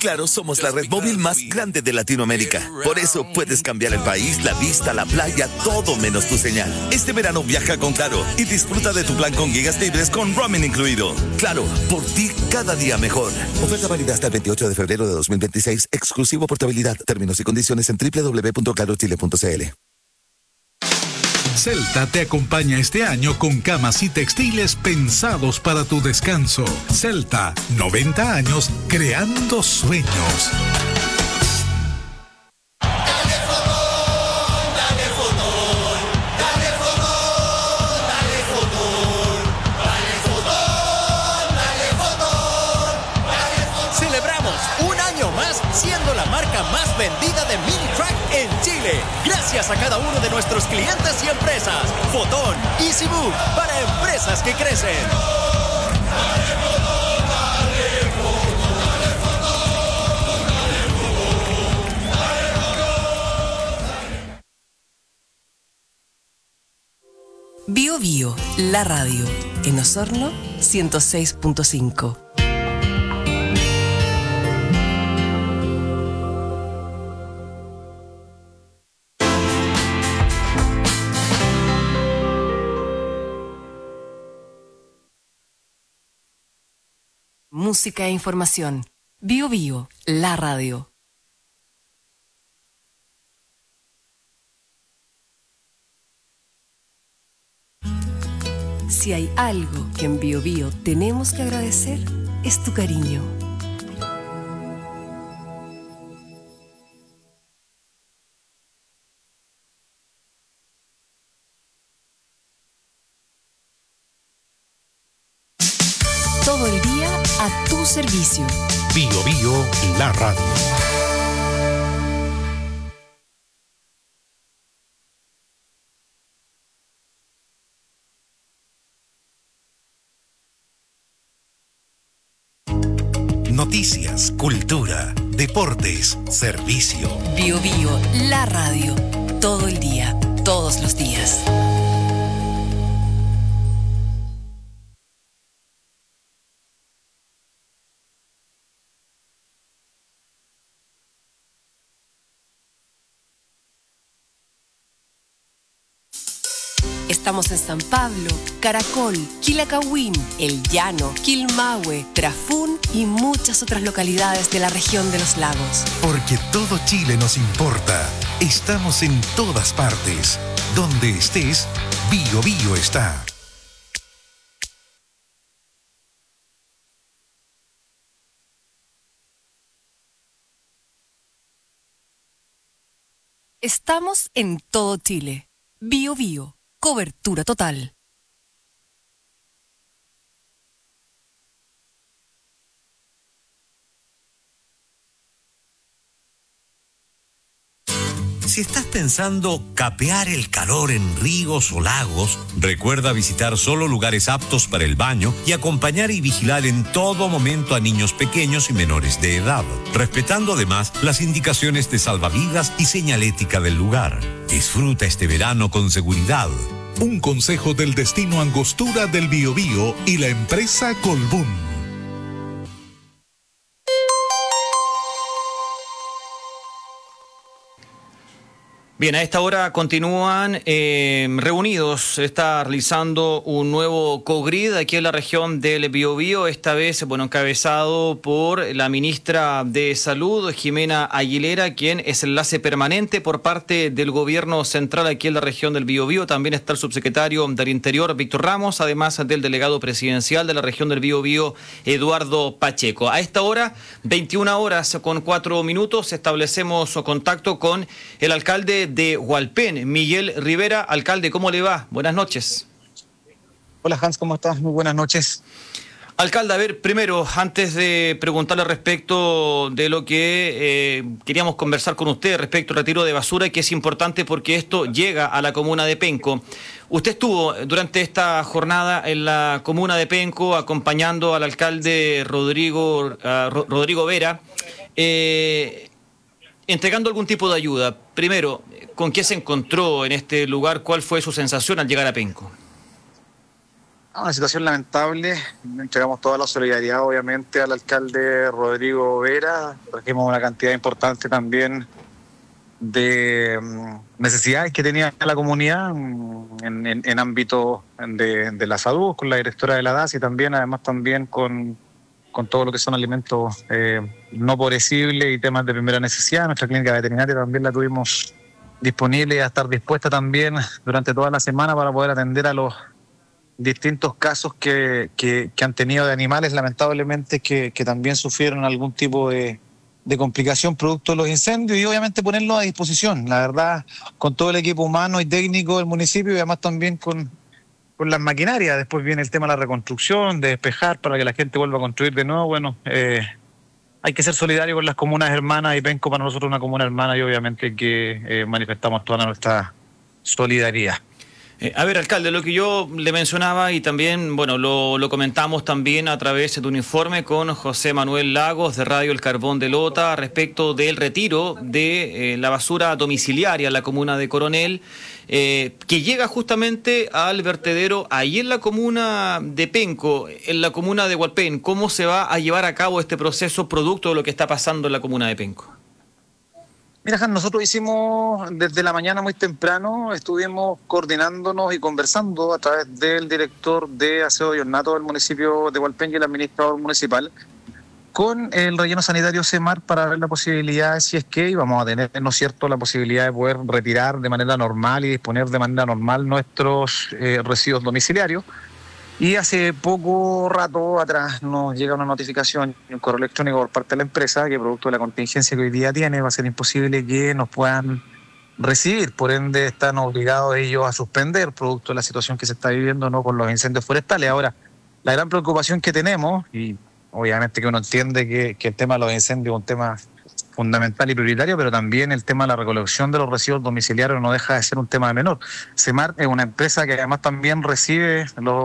Claro, somos la red móvil más grande de Latinoamérica. Por eso puedes cambiar el país, la vista, la playa, todo menos tu señal. Este verano viaja con Claro y disfruta de tu plan con gigas libres con roaming incluido. Claro, por ti cada día mejor. Oferta válida hasta el 28 de febrero de 2026. Exclusivo portabilidad. Términos y condiciones en www.clarochile.cl. Celta te acompaña este año con camas y textiles pensados para tu descanso. Celta, 90 años creando sueños. Celebramos un año más siendo la marca más vendida de mini track en Chile. Gracias a cada uno de nuestros clientes y empresas. Fotón, EasyMove, para empresas que crecen. Bio Bio, la radio. En Osorno, 106.5. Música e información. Bio Bio, la radio. Si hay algo que en Bio Bio tenemos que agradecer, es tu cariño. Todo el día a tu servicio. Bio Bio, la radio. Noticias, cultura, deportes, servicio. Bio Bio, la radio. Todo el día, todos los días. Estamos en San Pablo, Caracol, Quilacahuín, El Llano, Quilmahue, Trafún y muchas otras localidades de la región de los lagos. Porque todo Chile nos importa. Estamos en todas partes. Donde estés, Bio Bio está. Estamos en todo Chile. Bio Bio. Cobertura total. Si estás pensando capear el calor en ríos o lagos, recuerda visitar solo lugares aptos para el baño y acompañar y vigilar en todo momento a niños pequeños y menores de edad, respetando además las indicaciones de salvavidas y señalética del lugar. Disfruta este verano con seguridad. Un consejo del Destino Angostura del Biobío y la empresa Colbún. Bien, a esta hora continúan reunidos. Se está realizando un nuevo COGRID aquí en la región del Biobío, esta vez, encabezado por la ministra de Salud, Jimena Aguilera, quien es enlace permanente por parte del gobierno central aquí en la región del Biobío. También está el subsecretario del Interior, Víctor Ramos, además del delegado presidencial de la región del Biobío, Eduardo Pacheco. A esta hora, 21 horas con 4 minutos, establecemos contacto con el alcalde de Hualpén, Miguel Rivera. Alcalde, ¿cómo le va? Buenas noches. Hola Hans, ¿cómo estás? Muy buenas noches. Alcalde, a ver, primero, antes de preguntarle respecto de lo que queríamos conversar con usted respecto al retiro de basura, que es importante porque esto llega a la comuna de Penco. Usted estuvo durante esta jornada en la comuna de Penco acompañando al alcalde Rodrigo Vera, entregando algún tipo de ayuda. Primero, ¿con qué se encontró en este lugar? ¿Cuál fue su sensación al llegar a Penco? Una situación lamentable. Entregamos toda la solidaridad, obviamente, al alcalde Rodrigo Vera. Trajimos una cantidad importante también de necesidades que tenía la comunidad en ámbito de la salud, con la directora de la DAS y también, además, también con todo lo que son alimentos no perecibles y temas de primera necesidad. Nuestra clínica veterinaria también la tuvimos disponible y a estar dispuesta también durante toda la semana para poder atender a los distintos casos que han tenido de animales, lamentablemente, que también sufrieron algún tipo de complicación producto de los incendios, y obviamente ponerlos a disposición, la verdad, con todo el equipo humano y técnico del municipio, y además también con las maquinarias. Después viene el tema de la reconstrucción, de despejar para que la gente vuelva a construir de nuevo. Bueno, hay que ser solidario con las comunas hermanas, y Penco para nosotros una comuna hermana, y obviamente que manifestamos toda nuestra solidaridad. A ver, alcalde, lo que yo le mencionaba y también, bueno, lo comentamos también a través de un informe con José Manuel Lagos de Radio El Carbón de Lota respecto del retiro de la basura domiciliaria en la comuna de Coronel, que llega justamente al vertedero ahí en la comuna de Penco, en la comuna de Hualpén. ¿Cómo se va a llevar a cabo este proceso producto de lo que está pasando en la comuna de Penco? Mira, Jan, nosotros hicimos desde la mañana muy temprano, estuvimos coordinándonos y conversando a través del director de aseo y ornato del municipio de Hualpén y el administrador municipal con el relleno sanitario CEMAR para ver la posibilidad, si es que íbamos a tener, ¿no es cierto?, la posibilidad de poder retirar de manera normal y disponer de manera normal nuestros residuos domiciliarios. Y hace poco rato atrás nos llega una notificación, un correo electrónico por parte de la empresa, que producto de la contingencia que hoy día tiene, va a ser imposible que nos puedan recibir. Por ende, están obligados ellos a suspender, producto de la situación que se está viviendo, ¿no?, con los incendios forestales. Ahora, la gran preocupación que tenemos, y obviamente que uno entiende que el tema de los incendios es un tema fundamental y prioritario, pero también el tema de la recolección de los residuos domiciliarios no deja de ser un tema menor. CEMAR es una empresa que además también recibe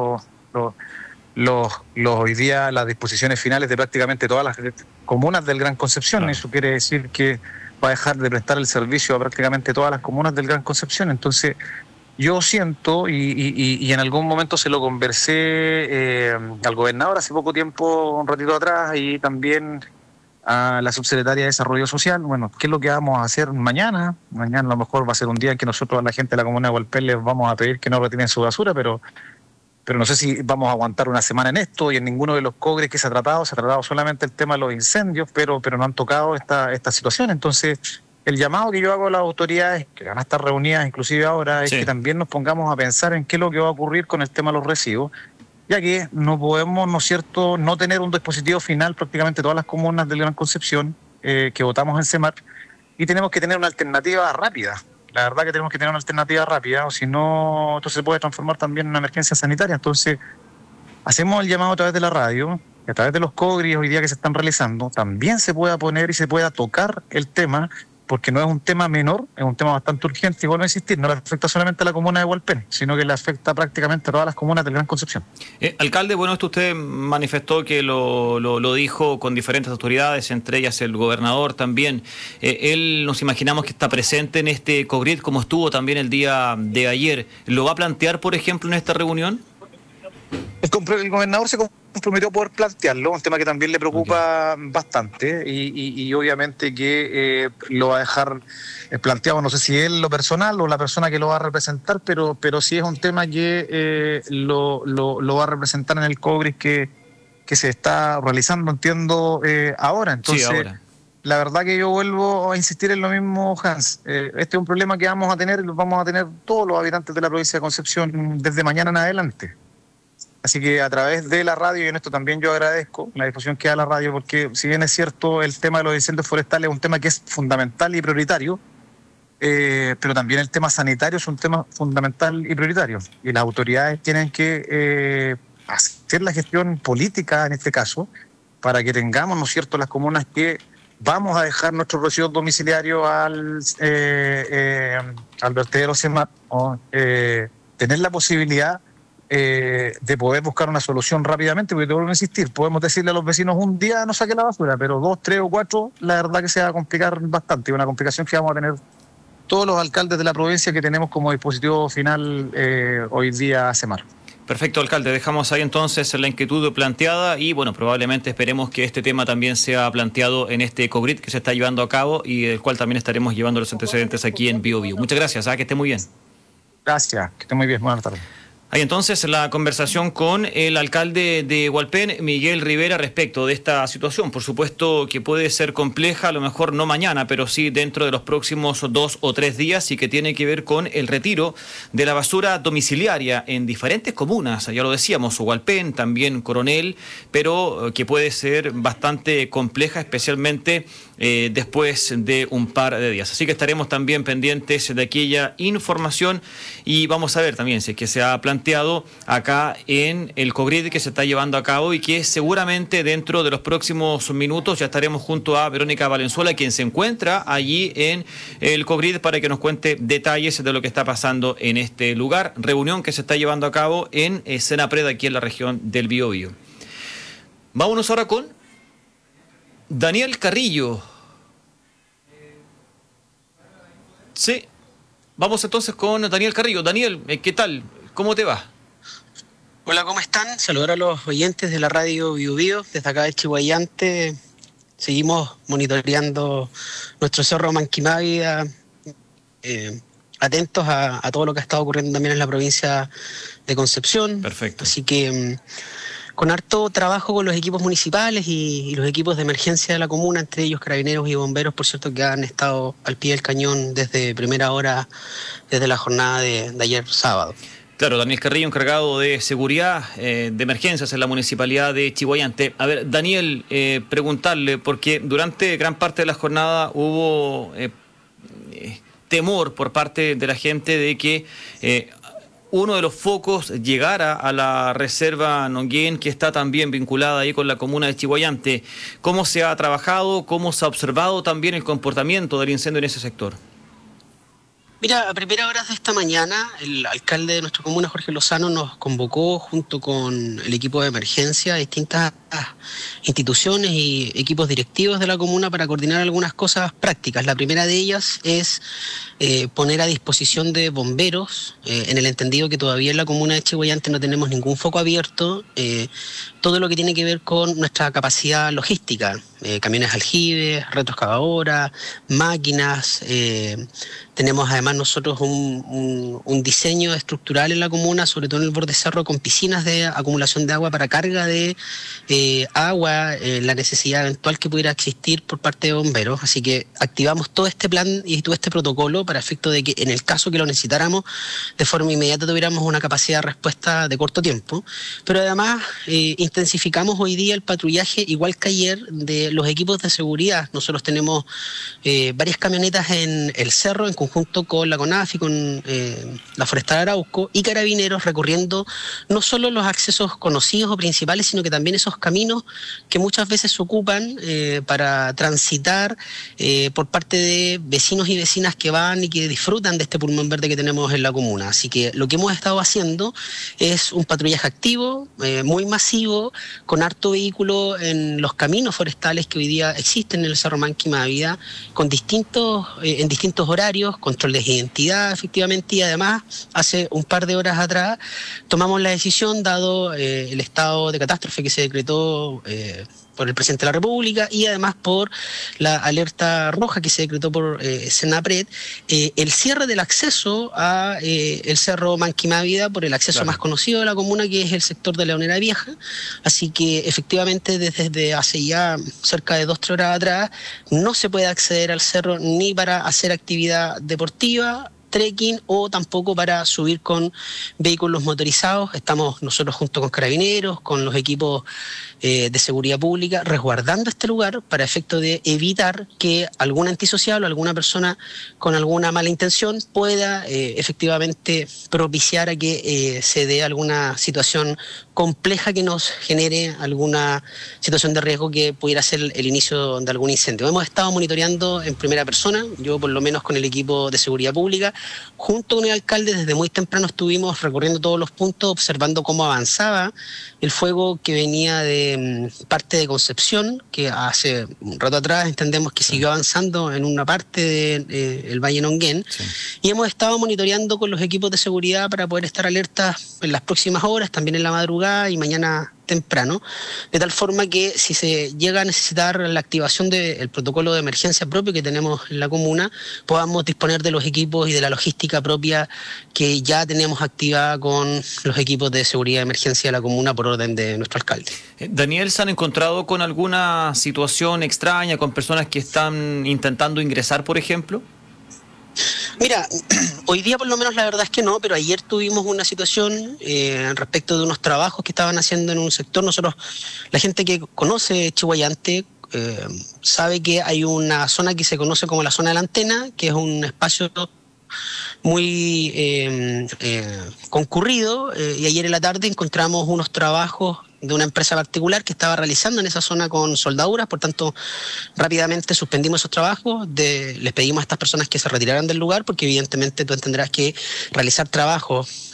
hoy día las disposiciones finales de prácticamente todas las comunas del Gran Concepción. Claro. Eso quiere decir que va a dejar de prestar el servicio a prácticamente todas las comunas del Gran Concepción. Entonces, yo siento, y en algún momento se lo conversé al gobernador hace poco tiempo, un ratito atrás, y también a la subsecretaria de Desarrollo Social. Bueno, ¿qué es lo que vamos a hacer mañana? Mañana a lo mejor va a ser un día en que nosotros a la gente de la comuna de Hualpén les vamos a pedir que no retiren su basura, pero no sé si vamos a aguantar una semana en esto, y en ninguno de los cogres que se ha tratado solamente el tema de los incendios, pero no han tocado esta situación. Entonces, el llamado que yo hago a las autoridades, que van a estar reunidas inclusive ahora, es que también nos pongamos a pensar en qué es lo que va a ocurrir con el tema de los residuos, ya que no podemos, ¿no es cierto?, no tener un dispositivo final prácticamente todas las comunas del Gran Concepción que votamos en CEMAR, y tenemos que tener una alternativa rápida. La verdad que tenemos que tener una alternativa rápida, o si no, esto se puede transformar también en una emergencia sanitaria. Entonces, hacemos el llamado a través de la radio, y a través de los cogris hoy día que se están realizando, también se pueda poner y se pueda tocar el tema, porque no es un tema menor, es un tema bastante urgente, y vuelvo a insistir, no le afecta solamente a la comuna de Hualpén, sino que le afecta prácticamente a todas las comunas del Gran Concepción. Alcalde, bueno, esto usted manifestó que lo dijo con diferentes autoridades, entre ellas el gobernador también. Él, nos imaginamos que está presente en este COGRID, como estuvo también el día de ayer. ¿Lo va a plantear, por ejemplo, en esta reunión? El gobernador se comprometió a poder plantearlo, un tema que también le preocupa bastante, y obviamente que lo va a dejar planteado, no sé si él lo personal o la persona que lo va a representar, pero sí es un tema que lo va a representar en el COGRIS que se está realizando, entiendo, ahora. Entonces, sí, ahora. La verdad que yo vuelvo a insistir en lo mismo, Hans. Este es un problema que vamos a tener, y lo vamos a tener todos los habitantes de la provincia de Concepción desde mañana en adelante. Así que a través de la radio, y en esto también yo agradezco la difusión que da la radio, porque si bien es cierto el tema de los incendios forestales es un tema que es fundamental y prioritario, pero también el tema sanitario es un tema fundamental y prioritario. Y las autoridades tienen que hacer la gestión política en este caso, para que tengamos, ¿no es cierto?, las comunas que vamos a dejar nuestros residuos domiciliarios al vertedero CEMAR, tener la posibilidad de poder buscar una solución rápidamente, porque te vuelvo a insistir, podemos decirle a los vecinos un día no saque la basura, pero 2, 3 o 4, la verdad que se va a complicar bastante, una complicación que vamos a tener todos los alcaldes de la provincia que tenemos como dispositivo final hoy día CEMAR. Perfecto, alcalde. Dejamos ahí entonces la inquietud planteada y, bueno, probablemente esperemos que este tema también sea planteado en este COGRID que se está llevando a cabo y del cual también estaremos llevando los antecedentes aquí en Bio Bio. Muchas gracias, que esté muy bien. Gracias, que esté muy bien. Buenas tardes. Hay entonces la conversación con el alcalde de Hualpén, Miguel Rivera, respecto de esta situación. Por supuesto que puede ser compleja, a lo mejor no mañana, pero sí dentro de los próximos 2 o 3 días y que tiene que ver con el retiro de la basura domiciliaria en diferentes comunas. Ya lo decíamos, Hualpén, también Coronel, pero que puede ser bastante compleja, especialmente después de un par de días. Así que estaremos también pendientes de aquella información y vamos a ver también si es que se ha planteado acá en el COGRID que se está llevando a cabo y que seguramente dentro de los próximos minutos ya estaremos junto a Verónica Valenzuela, quien se encuentra allí en el COGRID para que nos cuente detalles de lo que está pasando en este lugar. Reunión que se está llevando a cabo en Senapred, aquí en la región del Biobío. Vámonos ahora con Daniel Carrillo. Sí, vamos entonces con Daniel Carrillo. Daniel, ¿qué tal? ¿Cómo te va? Hola, ¿cómo están? Saludar a los oyentes de la radio Bio Bio. Desde acá de Chihuayante seguimos monitoreando nuestro cerro Manquimávida, atentos a todo lo que ha estado ocurriendo también en la provincia de Concepción. Perfecto. Así que con harto trabajo con los equipos municipales y los equipos de emergencia de la comuna, entre ellos carabineros y bomberos, por cierto, que han estado al pie del cañón desde primera hora, desde la jornada de ayer sábado. Claro, Daniel Carrillo, encargado de seguridad de emergencias en la municipalidad de Chihuayante. A ver, Daniel, preguntarle, porque durante gran parte de la jornada hubo temor por parte de la gente de que uno de los focos llegara a la reserva Nonguén, que está también vinculada ahí con la comuna de Chihuayante. ¿Cómo se ha trabajado, cómo se ha observado también el comportamiento del incendio en ese sector? Mira, a primeras horas de esta mañana, el alcalde de nuestra comuna, Jorge Lozano, nos convocó junto con el equipo de emergencia a distintas instituciones y equipos directivos de la comuna para coordinar algunas cosas prácticas. La primera de ellas es poner a disposición de bomberos, en el entendido que todavía en la comuna de Chihuayante no tenemos ningún foco abierto, todo lo que tiene que ver con nuestra capacidad logística, camiones aljibes, retroexcavadoras, máquinas. Tenemos además nosotros un diseño estructural en la comuna, sobre todo en el borde cerro, con piscinas de acumulación de agua para carga de agua, la necesidad eventual que pudiera existir por parte de bomberos. Así que activamos todo este plan y todo este protocolo para efecto de que en el caso que lo necesitáramos, de forma inmediata tuviéramos una capacidad de respuesta de corto tiempo. Pero además intensificamos hoy día el patrullaje, igual que ayer, de los equipos de seguridad. Nosotros tenemos varias camionetas en el cerro, en conjunto con la CONAF y con la Forestal Arauco, y carabineros recorriendo no solo los accesos conocidos o principales, sino que también esos caminos que muchas veces se ocupan para transitar por parte de vecinos y vecinas que van y que disfrutan de este pulmón verde que tenemos en la comuna. Así que lo que hemos estado haciendo es un patrullaje activo, muy masivo, con harto vehículo en los caminos forestales que hoy día existen en el Cerro Manquimávida, con en distintos horarios, controles de identidad efectivamente, y además hace un par de horas atrás tomamos la decisión, dado el estado de catástrofe que se decretó por el presidente de la República y además por la alerta roja que se decretó por Senapred, el cierre del acceso a el Cerro Manquimávida por el acceso más conocido de la comuna, que es el sector de Leonera Vieja. Así que efectivamente desde hace ya cerca de 2-3 horas atrás no se puede acceder al cerro ni para hacer actividad deportiva, trekking, o tampoco para subir con vehículos motorizados. Estamos nosotros junto con carabineros, con los equipos de seguridad pública, resguardando este lugar para efecto de evitar que algún antisocial o alguna persona con alguna mala intención pueda efectivamente propiciar a que se dé alguna situación compleja que nos genere alguna situación de riesgo que pudiera ser el inicio de algún incendio. Hemos estado monitoreando en primera persona, yo por lo menos con el equipo de seguridad pública, junto con el alcalde, desde muy temprano estuvimos recorriendo todos los puntos, observando cómo avanzaba el fuego que venía de parte de Concepción, que hace un rato atrás entendemos que siguió avanzando en una parte del Valle Nonguén, y hemos estado monitoreando con los equipos de seguridad para poder estar alertas en las próximas horas, también en la madrugada y mañana temprano, de tal forma que si se llega a necesitar la activación del protocolo de emergencia propio que tenemos en la comuna, podamos disponer de los equipos y de la logística propia que ya tenemos activada con los equipos de seguridad de emergencia de la comuna por orden de nuestro alcalde. Daniel, ¿se han encontrado con alguna situación extraña, con personas que están intentando ingresar, por ejemplo? Mira, hoy día por lo menos la verdad es que no, pero ayer tuvimos una situación respecto de unos trabajos que estaban haciendo en un sector. Nosotros, la gente que conoce Chiguayante, sabe que hay una zona que se conoce como la zona de la antena, que es un espacio muy concurrido, y ayer en la tarde encontramos unos trabajos de una empresa particular que estaba realizando en esa zona con soldaduras. Por tanto, rápidamente suspendimos esos trabajos, les pedimos a estas personas que se retiraran del lugar, porque evidentemente tú entenderás que realizar trabajos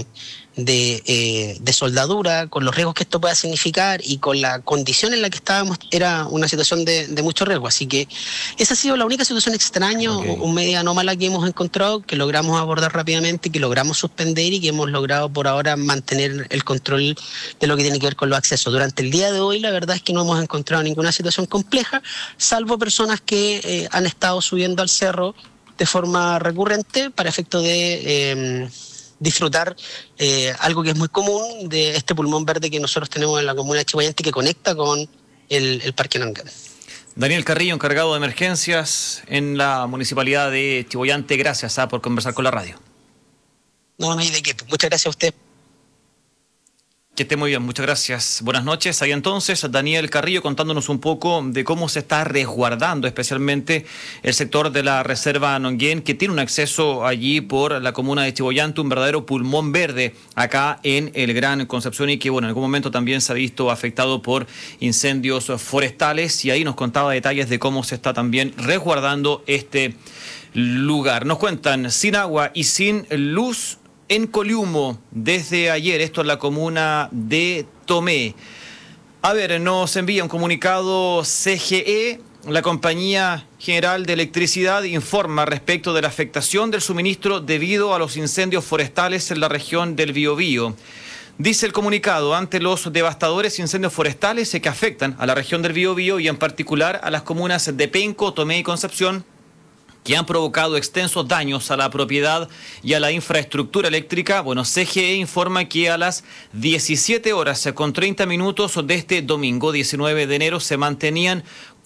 de soldadura, con los riesgos que esto pueda significar y con la condición en la que estábamos, era una situación de mucho riesgo. Así que esa ha sido la única situación extraña o media anómala que hemos encontrado, que logramos abordar rápidamente, que logramos suspender y que hemos logrado por ahora mantener el control de lo que tiene que ver con los accesos. Durante el día de hoy la verdad es que no hemos encontrado ninguna situación compleja, salvo personas que han estado subiendo al cerro de forma recurrente para efecto de disfrutar algo que es muy común de este pulmón verde que nosotros tenemos en la comuna de Chiguayante, que conecta con el Parque Nonguén. Daniel Carrillo, encargado de emergencias en la Municipalidad de Chiguayante, gracias por conversar con la radio. No hay de qué. Muchas gracias a usted. Que esté muy bien, muchas gracias. Buenas noches. Ahí entonces Daniel Carrillo contándonos un poco de cómo se está resguardando especialmente el sector de la Reserva Nonguén, que tiene un acceso allí por la comuna de Chiguayante, un verdadero pulmón verde acá en el Gran Concepción, y que bueno, en algún momento también se ha visto afectado por incendios forestales, y ahí nos contaba detalles de cómo se está también resguardando este lugar. Nos cuentan, sin agua y sin luz en Coliumo desde ayer, esto en la comuna de Tomé. A ver, nos envía un comunicado CGE. La Compañía General de Electricidad informa respecto de la afectación del suministro debido a los incendios forestales en la región del Biobío. Dice el comunicado, ante los devastadores incendios forestales que afectan a la región del Biobío y en particular a las comunas de Penco, Tomé y Concepción, que han provocado extensos daños a la propiedad y a la infraestructura eléctrica, bueno, CGE informa que a las 17 horas con 30 minutos de este domingo 19 de enero se mantenían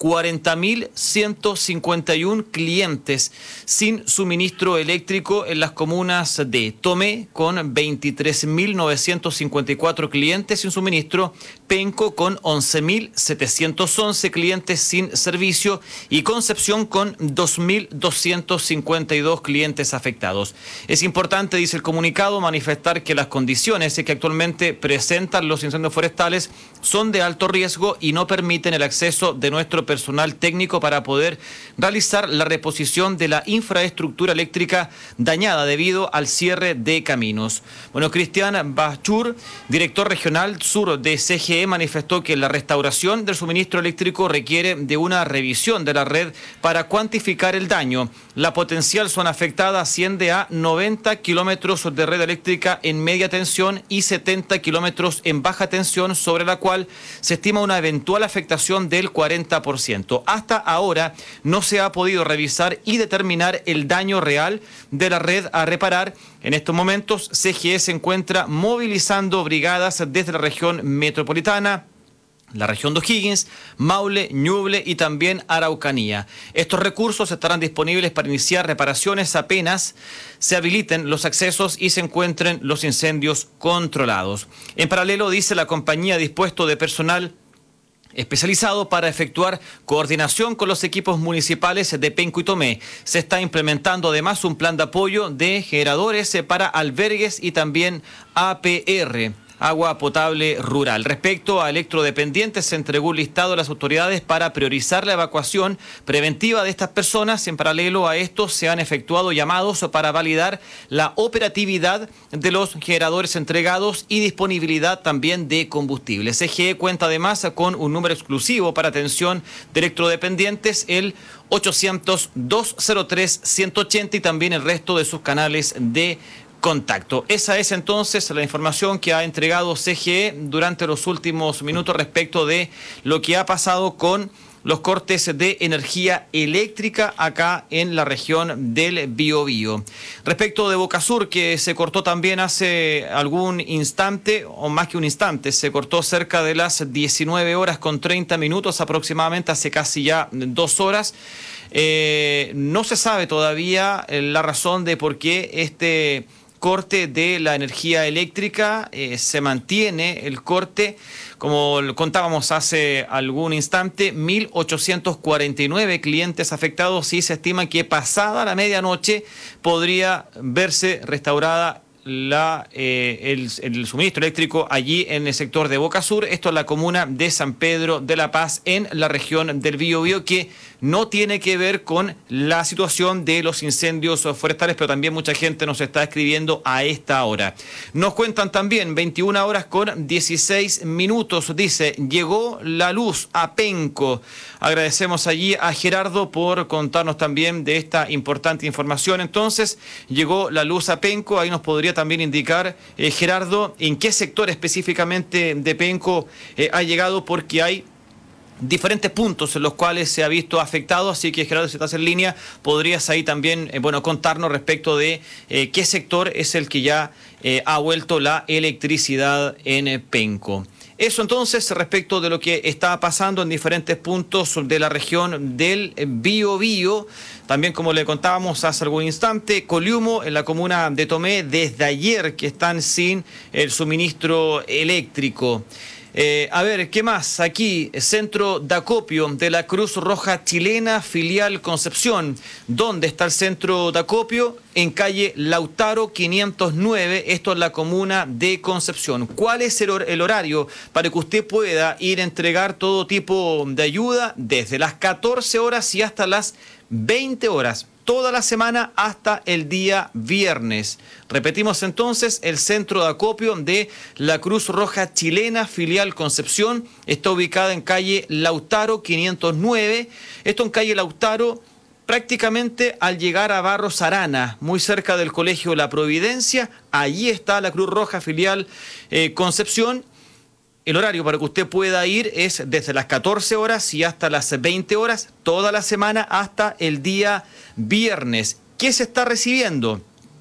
40.151 clientes sin suministro eléctrico en las comunas de Tomé, con 23.954 clientes sin suministro, Penco con 11.711 clientes sin servicio y Concepción con 2.252 clientes afectados. Es importante, dice el comunicado, manifestar que las condiciones que actualmente presentan los incendios forestales son de alto riesgo y no permiten el acceso de nuestro personal técnico para poder realizar la reposición de la infraestructura eléctrica dañada debido al cierre de caminos. Bueno, Cristian Bachur, director regional sur de CGE, manifestó que la restauración del suministro eléctrico requiere de una revisión de la red para cuantificar el daño. La potencial zona afectada asciende a 90 kilómetros de red eléctrica en media tensión y 70 kilómetros en baja tensión, sobre la cual se estima una eventual afectación del 40%. Hasta ahora no se ha podido revisar y determinar el daño real de la red a reparar. En estos momentos, CGE se encuentra movilizando brigadas desde la región metropolitana, la región de O'Higgins, Maule, Ñuble y también Araucanía. Estos recursos estarán disponibles para iniciar reparaciones apenas se habiliten los accesos y se encuentren los incendios controlados. En paralelo, dice, la compañía ha dispuesto de personal especializado para efectuar coordinación con los equipos municipales de Penco y Tomé. Se está implementando además un plan de apoyo de generadores para albergues y también APR. agua potable rural. Respecto a electrodependientes, se entregó un listado a las autoridades para priorizar la evacuación preventiva de estas personas. En paralelo a esto, se han efectuado llamados para validar la operatividad de los generadores entregados y disponibilidad también de combustible. CGE cuenta además con un número exclusivo para atención de electrodependientes, el 800-203-180, y también el resto de sus canales de contacto. Esa es entonces la información que ha entregado CGE durante los últimos minutos respecto de lo que ha pasado con los cortes de energía eléctrica acá en la región del Biobío. Respecto de Bocasur, que se cortó también hace algún instante, o más que un instante, se cortó cerca de las 19 horas con 30 minutos aproximadamente, hace casi ya 2 horas. No se sabe todavía la razón de por qué este corte de la energía eléctrica se mantiene. El corte, como contábamos hace algún instante, 1.849 clientes afectados, y se estima que pasada la medianoche podría verse restaurada el suministro eléctrico allí en el sector de Bocasur. Esto es la comuna de San Pedro de la Paz, en la región del Biobío, que no tiene que ver con la situación de los incendios forestales, pero también mucha gente nos está escribiendo a esta hora. Nos cuentan también 21 horas con 16 minutos, dice, llegó la luz a Penco. Agradecemos allí a Gerardo por contarnos también de esta importante información. Entonces, llegó la luz a Penco. Ahí nos podría también indicar, Gerardo, en qué sector específicamente de Penco ha llegado, porque hay diferentes puntos en los cuales se ha visto afectado. Así que, Gerardo, si estás en línea, podrías ahí también contarnos respecto de qué sector es el que ya ha vuelto la electricidad en Penco. Eso entonces respecto de lo que está pasando en diferentes puntos de la región del Biobío. También, como le contábamos hace algún instante, Coliumo, en la comuna de Tomé, desde ayer que están sin el suministro eléctrico. A ver, ¿qué más? Aquí, centro de acopio de la Cruz Roja Chilena, filial Concepción. ¿Dónde está el centro de acopio? En calle Lautaro 509, esto es la comuna de Concepción. ¿Cuál es el horario para que usted pueda ir a entregar todo tipo de ayuda? Desde las 14 horas y hasta las 20 horas. Toda la semana hasta el día viernes. Repetimos entonces, el centro de acopio de la Cruz Roja Chilena, filial Concepción, está ubicada en calle Lautaro 509. Esto en calle Lautaro, prácticamente al llegar a Barros Arana, muy cerca del Colegio La Providencia. Allí está la Cruz Roja filial Concepción. El horario para que usted pueda ir es desde las 14 horas y hasta las 20 horas, toda la semana hasta el día viernes. ¿Qué se está recibiendo?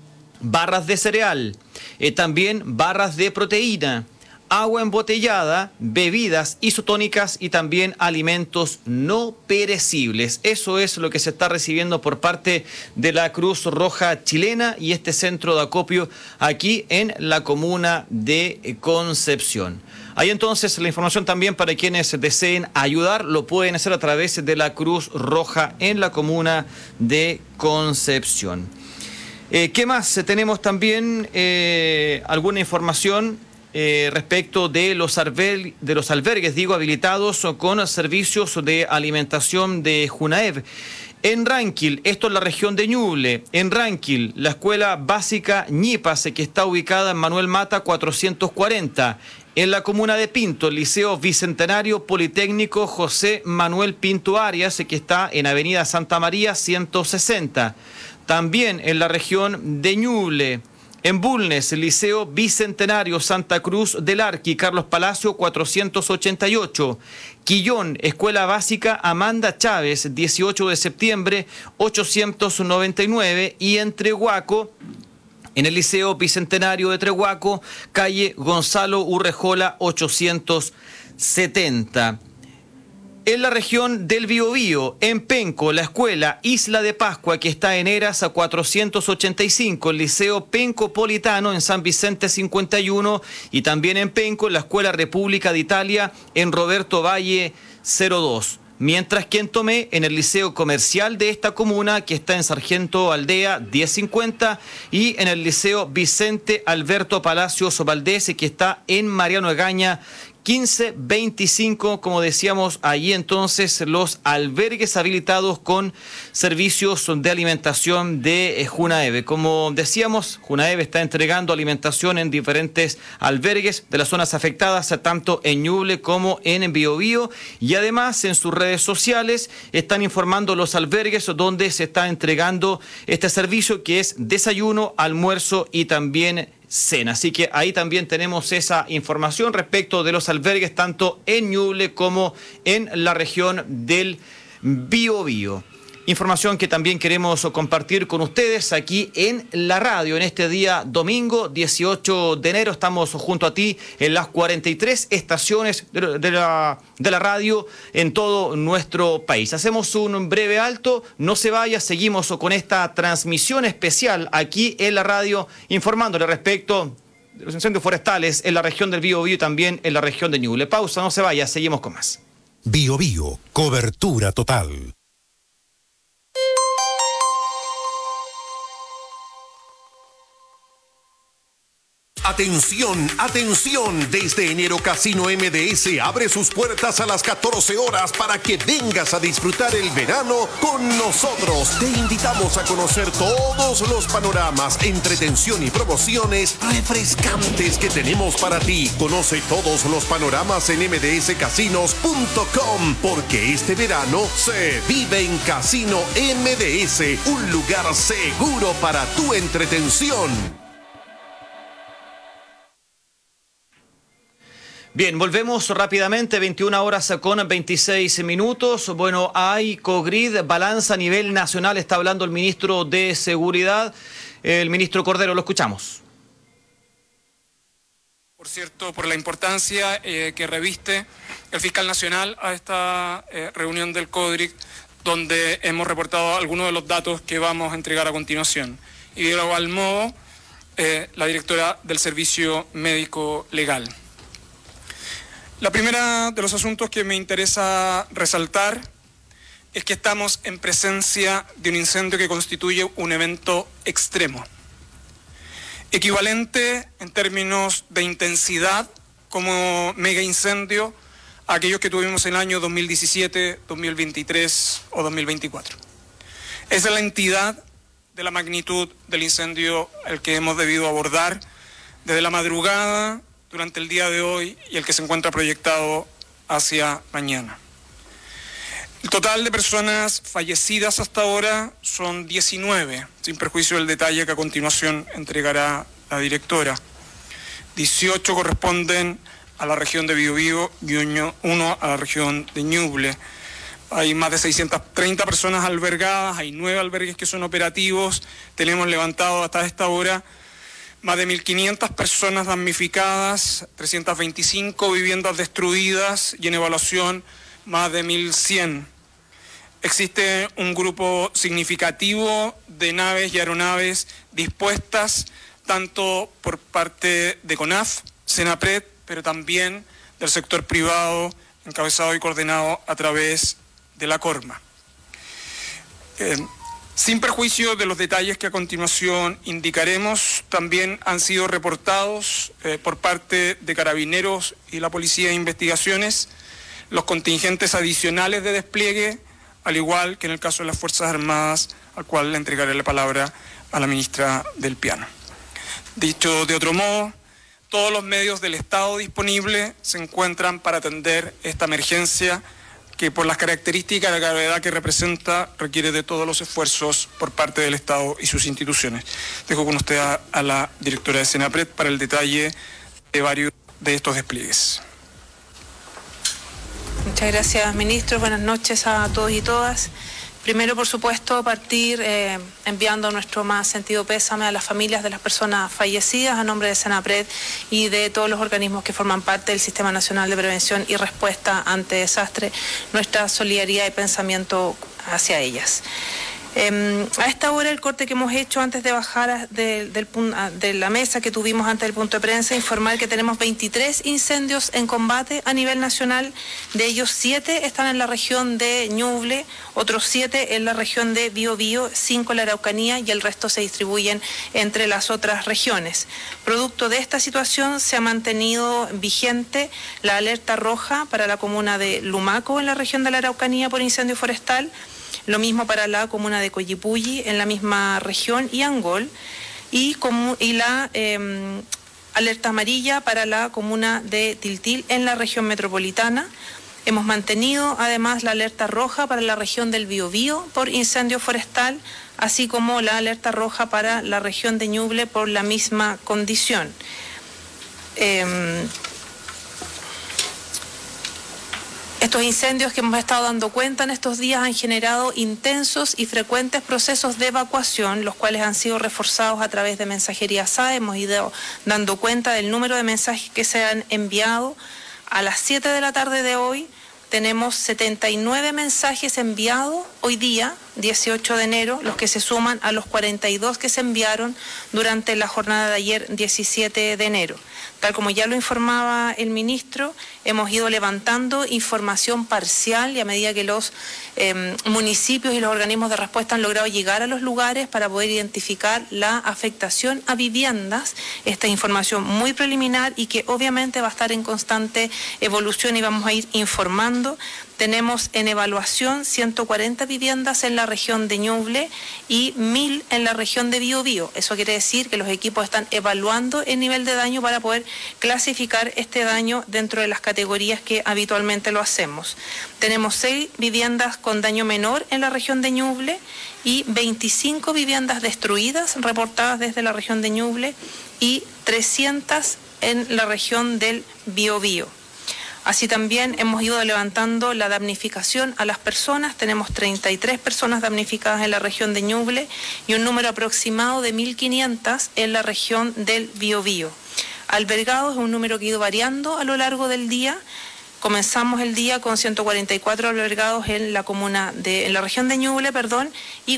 Barras de cereal, también barras de proteína, agua embotellada, bebidas isotónicas y también alimentos no perecibles. Eso es lo que se está recibiendo por parte de la Cruz Roja Chilena y este centro de acopio aquí en la comuna de Concepción. Hay entonces la información también para quienes deseen ayudar, lo pueden hacer a través de la Cruz Roja en la comuna de Concepción. ¿Qué más? Tenemos también alguna información respecto de los albergues, habilitados con servicios de alimentación de Junaev. En Ranquil, esto es la región de Ñuble, en Ranquil, la escuela básica Ñipas, que está ubicada en Manuel Mata 440. En la comuna de Pinto, el Liceo Bicentenario Politécnico José Manuel Pinto Arias, que está en Avenida Santa María 160. También en la región de Ñuble, en Bulnes, el Liceo Bicentenario Santa Cruz del Arqui, Carlos Palacio 488. Quillón, Escuela Básica Amanda Chávez, 18 de septiembre 899. Y en Trehuaco, en el Liceo Bicentenario de Trehuaco, calle Gonzalo Urrejola 870. En la región del Biobío, en Penco, la escuela Isla de Pascua, que está en Eras a 485, el Liceo Pencopolitano en San Vicente 51, y también en Penco, la escuela República de Italia en Roberto Valle 02. mientras que en Tomé, en el liceo comercial de esta comuna, que está en Sargento Aldea 1050, y en el liceo Vicente Alberto Palacios Valdés, que está en Mariano Egaña 1525, como decíamos, allí entonces los albergues habilitados con servicios de alimentación de Junaeve. Como decíamos, Junaeve está entregando alimentación en diferentes albergues de las zonas afectadas, tanto en Ñuble como en Biobío, y además en sus redes sociales están informando los albergues donde se está entregando este servicio, que es desayuno, almuerzo y también cena. Así que ahí también tenemos esa información respecto de los albergues tanto en Ñuble como en la región del Biobío. Información que también queremos compartir con ustedes aquí en la radio. En este día domingo 18 de enero estamos junto a ti en las 43 estaciones de la radio en todo nuestro país. Hacemos un breve alto, no se vaya, seguimos con esta transmisión especial aquí en la radio informándole respecto de los incendios forestales en la región del Biobío y también en la región de Ñuble. Pausa, no se vaya, seguimos con más. Biobío, cobertura total. Atención, atención, desde enero Casino MDS abre sus puertas a las 14 horas para que vengas a disfrutar el verano con nosotros. Te invitamos a conocer todos los panoramas, entretención y promociones refrescantes que tenemos para ti. Conoce todos los panoramas en mdscasinos.com, porque este verano se vive en Casino MDS, un lugar seguro para tu entretención. Bien, volvemos rápidamente, 21 horas con 26 minutos. Bueno, hay COGRID, balanza a nivel nacional, está hablando el ministro de Seguridad, el ministro Cordero, lo escuchamos. Por cierto, por la importancia que reviste el fiscal nacional a esta reunión del COGRID, donde hemos reportado algunos de los datos que vamos a entregar a continuación. Y de igual modo, la directora del Servicio Médico Legal. La primera de los asuntos que me interesa resaltar es que estamos en presencia de un incendio que constituye un evento extremo, equivalente en términos de intensidad como mega incendio a aquellos que tuvimos en el año 2017, 2023 o 2024. Esa es la entidad de la magnitud del incendio al que hemos debido abordar desde la madrugada durante el día de hoy y el que se encuentra proyectado hacia mañana. El total de personas fallecidas hasta ahora son 19, sin perjuicio del detalle que a continuación entregará la directora. 18 corresponden a la región de Biobío y 1 a la región de Ñuble. Hay más de 630 personas albergadas, hay 9 albergues que son operativos. Tenemos levantado hasta esta hora más de 1.500 personas damnificadas, 325 viviendas destruidas y en evaluación más de 1.100. Existe un grupo significativo de naves y aeronaves dispuestas tanto por parte de CONAF, Senapred, pero también del sector privado, encabezado y coordinado a través de la CORMA. Sin perjuicio de los detalles que a continuación indicaremos, también han sido reportados por parte de Carabineros y la Policía de Investigaciones los contingentes adicionales de despliegue, al igual que en el caso de las Fuerzas Armadas, al cual le entregaré la palabra a la ministra del Piano. Dicho de otro modo, todos los medios del Estado disponibles se encuentran para atender esta emergencia que por las características de la gravedad que representa requiere de todos los esfuerzos por parte del Estado y sus instituciones. Dejo con usted a la directora de Senapred para el detalle de varios de estos despliegues. Muchas gracias, ministro. Buenas noches a todos y todas. Primero, por supuesto, partir enviando nuestro más sentido pésame a las familias de las personas fallecidas a nombre de Senapred y de todos los organismos que forman parte del Sistema Nacional de Prevención y Respuesta ante Desastre, nuestra solidaridad y pensamiento hacia ellas. A esta hora, el corte que hemos hecho antes de bajar de la mesa que tuvimos antes del punto de prensa, informar que tenemos 23 incendios en combate a nivel nacional. De ellos 7 están en la región de Ñuble, otros 7 en la región de Biobío, 5 en la Araucanía y el resto se distribuyen entre las otras regiones. Producto de esta situación se ha mantenido vigente la alerta roja para la comuna de Lumaco en la región de la Araucanía por incendio forestal. Lo mismo para la comuna de Coyipulli en la misma región y Angol, y la alerta amarilla para la comuna de Tiltil en la región metropolitana. Hemos mantenido además la alerta roja para la región del Biobío por incendio forestal, así como la alerta roja para la región de Ñuble por la misma condición. Estos incendios que hemos estado dando cuenta en estos días han generado intensos y frecuentes procesos de evacuación, los cuales han sido reforzados a través de mensajería SAE. Hemos ido dando cuenta del número de mensajes que se han enviado. A las 7 de la tarde de hoy tenemos 79 mensajes enviados hoy día, 18 de enero, los que se suman a los 42 que se enviaron durante la jornada de ayer, 17 de enero. Tal como ya lo informaba el ministro, hemos ido levantando información parcial y a medida que los municipios y los organismos de respuesta han logrado llegar a los lugares para poder identificar la afectación a viviendas. Esta información muy preliminar y que obviamente va a estar en constante evolución y vamos a ir informando. Tenemos en evaluación 140 viviendas en la región de Ñuble y 1000 en la región de Biobío. Eso quiere decir que los equipos están evaluando el nivel de daño para poder clasificar este daño dentro de las categorías que habitualmente lo hacemos. Tenemos 6 viviendas con daño menor en la región de Ñuble y 25 viviendas destruidas reportadas desde la región de Ñuble y 300 en la región del Biobío. Así también hemos ido levantando la damnificación a las personas. Tenemos 33 personas damnificadas en la región de Ñuble y un número aproximado de 1.500 en la región del Biobío. Albergados es un número que ha ido variando a lo largo del día. Comenzamos el día con 144 albergados en la región de Ñuble, y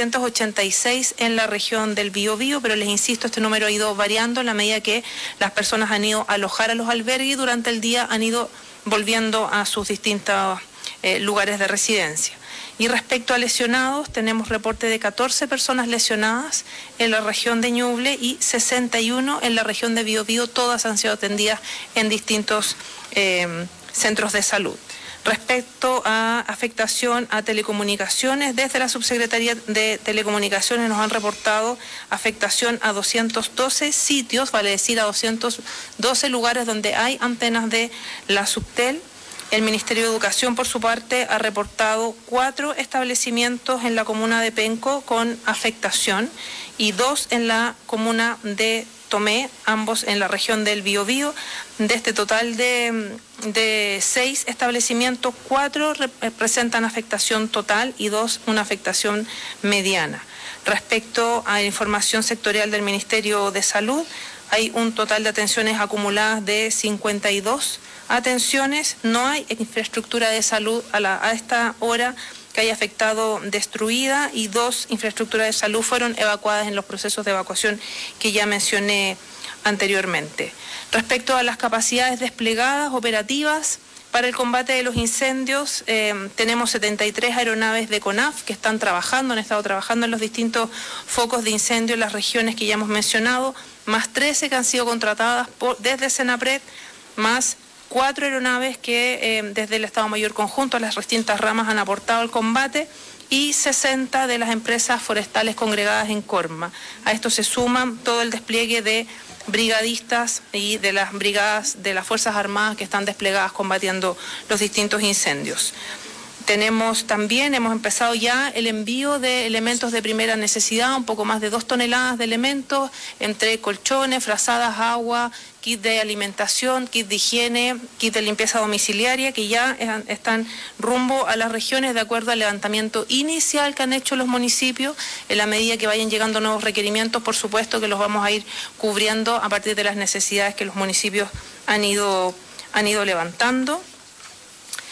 486 en la región del Biobío, pero les insisto, este número ha ido variando en la medida que las personas han ido a alojar a los albergues y durante el día han ido volviendo a sus distintos lugares de residencia. Y respecto a lesionados, tenemos reporte de 14 personas lesionadas en la región de Ñuble y 61 en la región de Biobío. Todas han sido atendidas en distintos centros de salud. Respecto a afectación a telecomunicaciones, desde la Subsecretaría de Telecomunicaciones nos han reportado afectación a 212 sitios, vale decir a 212 lugares donde hay antenas de la Subtel. El Ministerio de Educación, por su parte, ha reportado 4 establecimientos en la comuna de Penco con afectación y 2 en la comuna de Tomé, ambos en la región del Biobío. De este total de 6 establecimientos, 4 presentan afectación total y 2 una afectación mediana. Respecto a la información sectorial del Ministerio de Salud, hay un total de atenciones acumuladas de 52 atenciones. No hay infraestructura de salud a esta hora que haya afectado destruida y 2 infraestructuras de salud fueron evacuadas en los procesos de evacuación que ya mencioné anteriormente. Respecto a las capacidades desplegadas operativas para el combate de los incendios, tenemos 73 aeronaves de CONAF que han estado trabajando en los distintos focos de incendio en las regiones que ya hemos mencionado, más 13 que han sido contratadas desde Senapred, más 4 aeronaves que desde el Estado Mayor Conjunto, las distintas ramas han aportado al combate y 60 de las empresas forestales congregadas en Corma. A esto se suman todo el despliegue de brigadistas y de las brigadas de las Fuerzas Armadas que están desplegadas combatiendo los distintos incendios. Hemos empezado ya el envío de elementos de primera necesidad, un poco más de 2 toneladas de elementos, entre colchones, frazadas, agua, kit de alimentación, kit de higiene, kit de limpieza domiciliaria, que ya están rumbo a las regiones de acuerdo al levantamiento inicial que han hecho los municipios. En la medida que vayan llegando nuevos requerimientos, por supuesto que los vamos a ir cubriendo a partir de las necesidades que los municipios han ido levantando.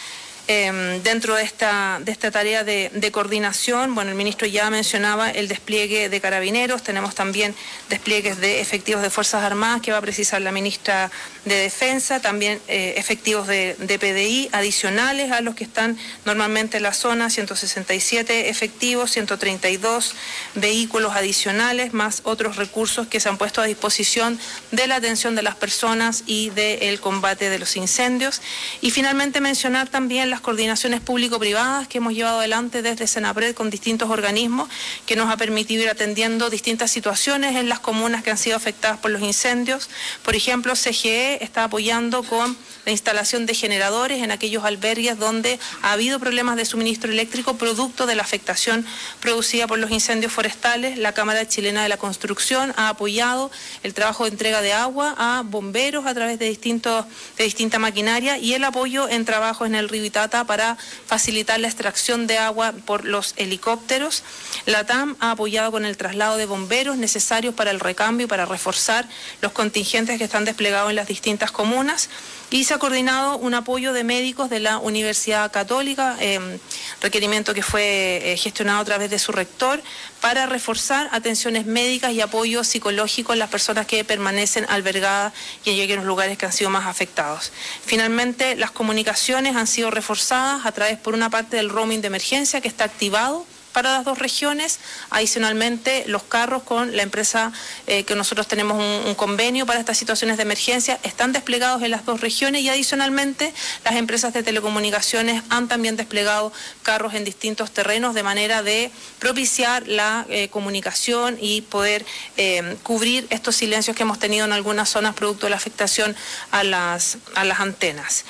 Dentro de esta tarea de coordinación, bueno, el ministro ya mencionaba el despliegue de carabineros, tenemos también despliegues de efectivos de Fuerzas Armadas que va a precisar la ministra de Defensa, también efectivos de PDI adicionales a los que están normalmente en la zona, 167 efectivos, 132 vehículos adicionales, más otros recursos que se han puesto a disposición de la atención de las personas y del combate de los incendios. Y finalmente mencionar también las coordinaciones público-privadas que hemos llevado adelante desde Senapred con distintos organismos que nos ha permitido ir atendiendo distintas situaciones en las comunas que han sido afectadas por los incendios. Por ejemplo, CGE está apoyando con la instalación de generadores en aquellos albergues donde ha habido problemas de suministro eléctrico producto de la afectación producida por los incendios forestales. La Cámara Chilena de la Construcción ha apoyado el trabajo de entrega de agua a bomberos a través de distinta maquinaria y el apoyo en trabajo en el río Itata para facilitar la extracción de agua por los helicópteros. La TAM ha apoyado con el traslado de bomberos necesarios para el recambio y para reforzar los contingentes que están desplegados en las distintas comunas. Y se ha coordinado un apoyo de médicos de la Universidad Católica, requerimiento que fue gestionado a través de su rector, para reforzar atenciones médicas y apoyo psicológico en las personas que permanecen albergadas y en aquellos lugares que han sido más afectados. Finalmente, las comunicaciones han sido reforzadas a través, por una parte, del roaming de emergencia que está activado para las dos regiones. Adicionalmente, los carros con la empresa que nosotros tenemos un convenio para estas situaciones de emergencia están desplegados en las dos regiones y adicionalmente las empresas de telecomunicaciones han también desplegado carros en distintos terrenos de manera de propiciar la comunicación y poder cubrir estos silencios que hemos tenido en algunas zonas producto de la afectación a las antenas.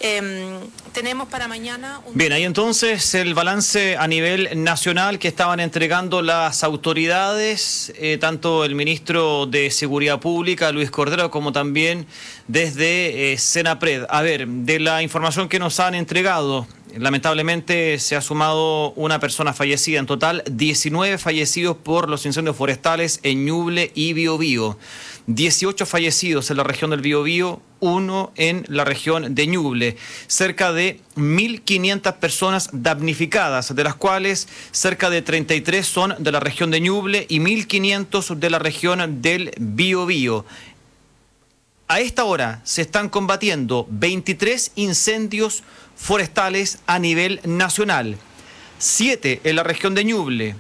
Tenemos para mañana... Bien, ahí entonces el balance a nivel nacional que estaban entregando las autoridades, tanto el ministro de Seguridad Pública, Luis Cordero, como también desde Senapred. A ver, de la información que nos han entregado, lamentablemente se ha sumado una persona fallecida. En total, 19 fallecidos por los incendios forestales en Ñuble y Biobío. 18 fallecidos en la región del Biobío, 1 en la región de Ñuble. Cerca de 1.500 personas damnificadas, de las cuales cerca de 33 son de la región de Ñuble y 1.500 de la región del Biobío. A esta hora se están combatiendo 23 incendios forestales a nivel nacional. 7 en la región de Ñuble,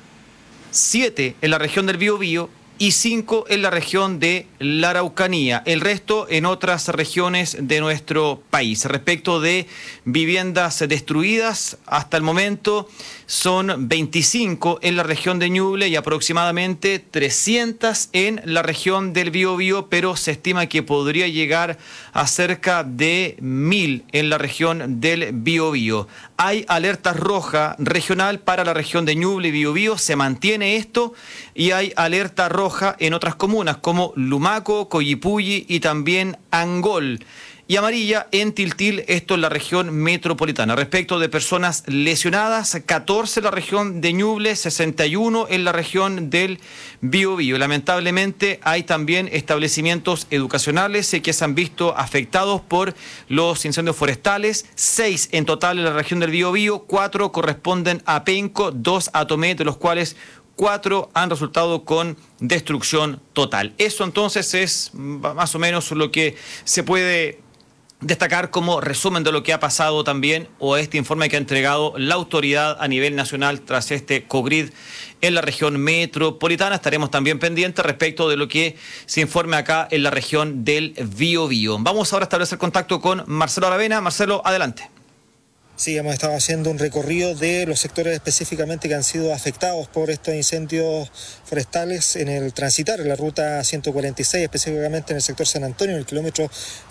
7 en la región del Biobío y 5 en la región de la Araucanía, el resto en otras regiones de nuestro país. Respecto de viviendas destruidas, hasta el momento son 25 en la región de Ñuble y aproximadamente 300 en la región del Biobío, pero se estima que podría llegar a cerca de 1.000 en la región del Biobío. Hay alerta roja regional para la región de Ñuble y Biobío, se mantiene esto, y hay alerta roja en otras comunas como Lumaco, Coyipulli y también Angol. Y amarilla en Tiltil, esto en la región metropolitana. Respecto de personas lesionadas, 14 en la región de Ñuble, 61 en la región del Biobío. Lamentablemente hay también establecimientos educacionales que se han visto afectados por los incendios forestales. 6 en total en la región del Biobío, 4 corresponden a Penco, 2 a Tomé, de los cuales 4 han resultado con destrucción total. Eso entonces es más o menos lo que se puede destacar como resumen de lo que ha pasado también, o este informe que ha entregado la autoridad a nivel nacional tras este COGRID en la región metropolitana. Estaremos también pendientes respecto de lo que se informe acá en la región del Biobío. Vamos ahora a establecer contacto con Marcelo Aravena. Marcelo, adelante. Sí, hemos estado haciendo un recorrido de los sectores específicamente que han sido afectados por estos incendios forestales en el transitar, en la ruta 146, específicamente en el sector San Antonio, en el kilómetro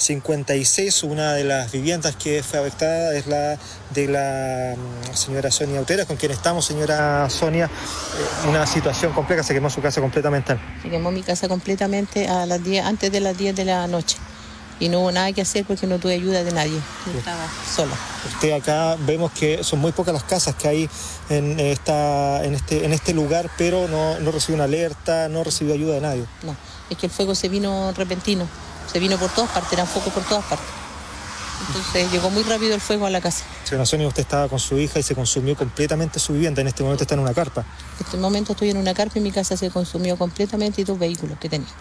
56. Una de las viviendas que fue afectada es la de la señora Sonia Uteras, con quien estamos. Señora Sonia, una situación compleja, se quemó su casa completamente. Se quemó mi casa completamente a las 10, antes de las 10 de la noche. Y no hubo nada que hacer porque no tuve ayuda de nadie. Yo estaba sola. Usted acá vemos que son muy pocas las casas que hay en este lugar, pero no recibió una alerta, no recibió ayuda de nadie. No, es que el fuego se vino repentino, se vino por todas partes, eran focos por todas partes. Entonces llegó muy rápido el fuego a la casa. Señora Sonia, usted estaba con su hija y se consumió completamente su vivienda. En este momento está en una carpa. En este momento estoy en una carpa y mi casa se consumió completamente y 2 vehículos que tenía.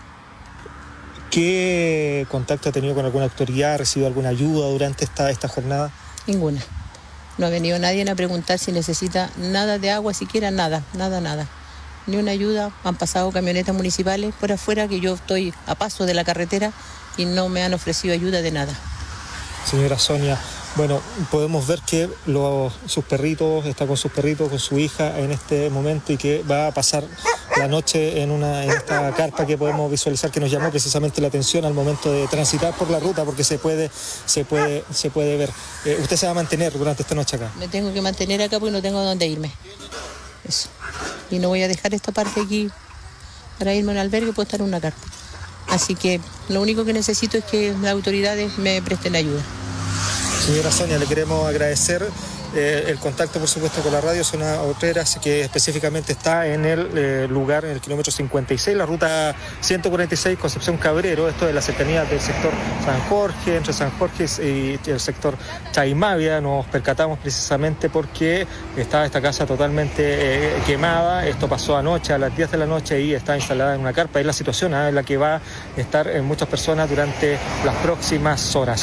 ¿Qué contacto ha tenido con alguna autoridad? ¿Ha recibido alguna ayuda durante esta jornada? Ninguna. No ha venido nadie a preguntar si necesita nada de agua, siquiera nada. Ni una ayuda. Han pasado camionetas municipales por afuera, que yo estoy a paso de la carretera y no me han ofrecido ayuda de nada. Señora Sonia, bueno, podemos ver que sus perritos, está con sus perritos, con su hija en este momento y que va a pasar la noche en esta carpa que podemos visualizar, que nos llamó precisamente la atención al momento de transitar por la ruta, porque se puede ver. ¿Usted se va a mantener durante esta noche acá? Me tengo que mantener acá porque no tengo a dónde irme. Eso. Y no voy a dejar esta parte aquí para irme a un albergue, puedo estar en una carpa. Así que lo único que necesito es que las autoridades me presten ayuda. Señora Sonia, le queremos agradecer el contacto, por supuesto, con la radio Zona Otreras, que específicamente está en el lugar, en el kilómetro 56, la ruta 146 Concepción Cabrero. Esto de la cercanía del sector San Jorge, entre San Jorge y el sector Chaimavia. Nos percatamos precisamente porque estaba esta casa totalmente quemada. Esto pasó anoche a las 10 de la noche y está instalada en una carpa. Es la situación en la que va a estar muchas personas durante las próximas horas.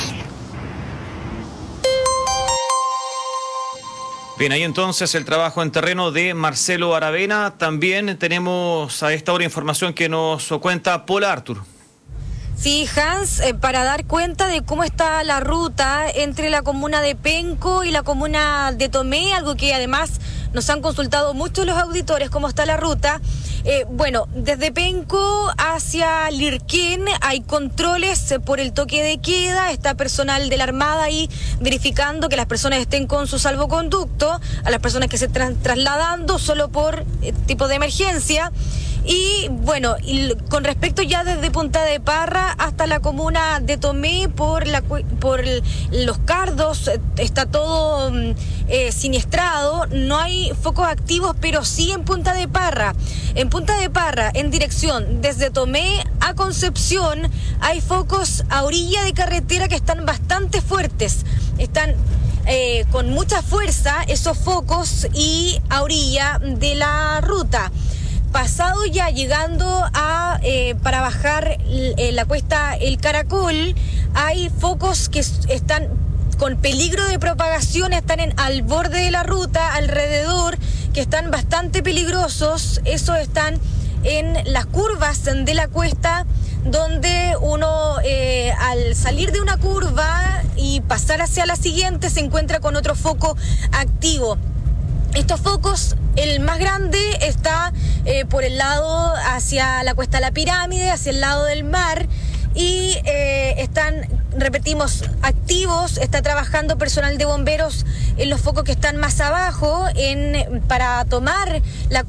Bien, ahí entonces el trabajo en terreno de Marcelo Aravena. También tenemos a esta hora información que nos cuenta Paula Artur. Sí, Hans, para dar cuenta de cómo está la ruta entre la comuna de Penco y la comuna de Tomé, algo que además nos han consultado muchos los auditores, cómo está la ruta. Bueno, desde Penco hacia Lirquén hay controles por el toque de queda, está personal de la Armada ahí verificando que las personas estén con su salvoconducto, a las personas que se están trasladando solo por tipo de emergencia. Y bueno, con respecto ya desde Punta de Parra hasta la comuna de Tomé por los Cardos, está todo siniestrado, no hay focos activos, pero sí en Punta de Parra. En Punta de Parra, en dirección desde Tomé a Concepción, hay focos a orilla de carretera que están bastante fuertes, están con mucha fuerza esos focos y a orilla de la ruta. Pasado ya, llegando a para bajar la cuesta El Caracol, hay focos que están con peligro de propagación, están al borde de la ruta, alrededor, que están bastante peligrosos. Esos están en las curvas de la cuesta, donde uno al salir de una curva y pasar hacia la siguiente se encuentra con otro foco activo. Estos focos, el más grande está por el lado hacia la Cuesta de la Pirámide, hacia el lado del mar, y están, repetimos, activos. Está trabajando personal de bomberos en los focos que están más abajo para tomar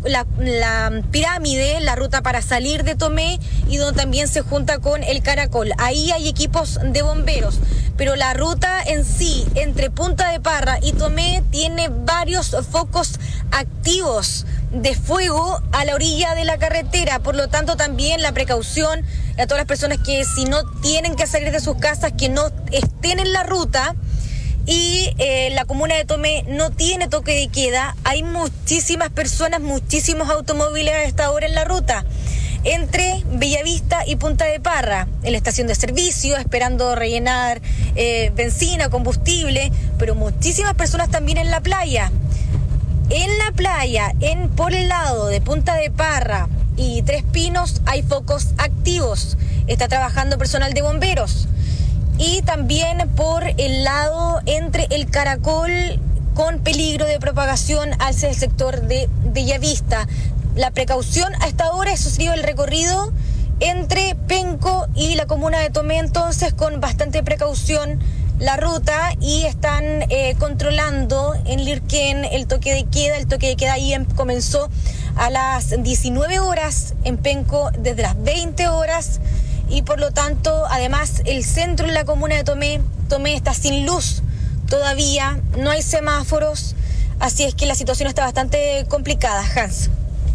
la pirámide, la ruta para salir de Tomé, y donde también se junta con el Caracol. Ahí hay equipos de bomberos, pero la ruta en sí, entre Punta de Parra y Tomé, tiene varios focos activos de fuego a la orilla de la carretera. Por lo tanto, también la precaución a todas las personas que, si no tienen que salir de sus casas, que no estén en la ruta. Y la comuna de Tomé no tiene toque de queda. Hay muchísimas personas, muchísimos automóviles a esta hora en la ruta entre Bellavista y Punta de Parra, en la estación de servicio, esperando rellenar benzina, combustible, pero muchísimas personas también en la playa. En la playa, por el lado de Punta de Parra y Tres Pinos, hay focos activos. Está trabajando personal de bomberos. Y también por el lado entre el Caracol, con peligro de propagación hacia el sector de Bellavista. La precaución a esta hora, eso sería el recorrido entre Penco y la comuna de Tomé, entonces con bastante precaución la ruta, y están controlando en Lirquén el toque de queda. El toque de queda ahí comenzó a las 19 horas, en Penco desde las 20 horas, y por lo tanto, además, el centro de la comuna de Tomé está sin luz todavía, no hay semáforos, así es que la situación está bastante complicada, Hans.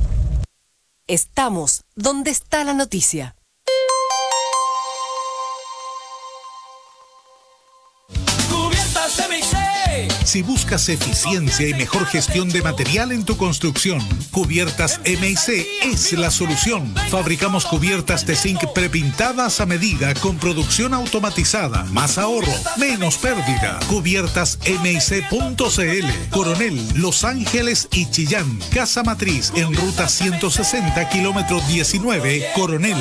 Estamos donde está la noticia. Si buscas eficiencia y mejor gestión de material en tu construcción, Cubiertas M&C es la solución. Fabricamos cubiertas de zinc prepintadas a medida con producción automatizada. Más ahorro, menos pérdida. Cubiertas M&C.cl, Coronel, Los Ángeles y Chillán. Casa Matriz en ruta 160, kilómetro 19, Coronel.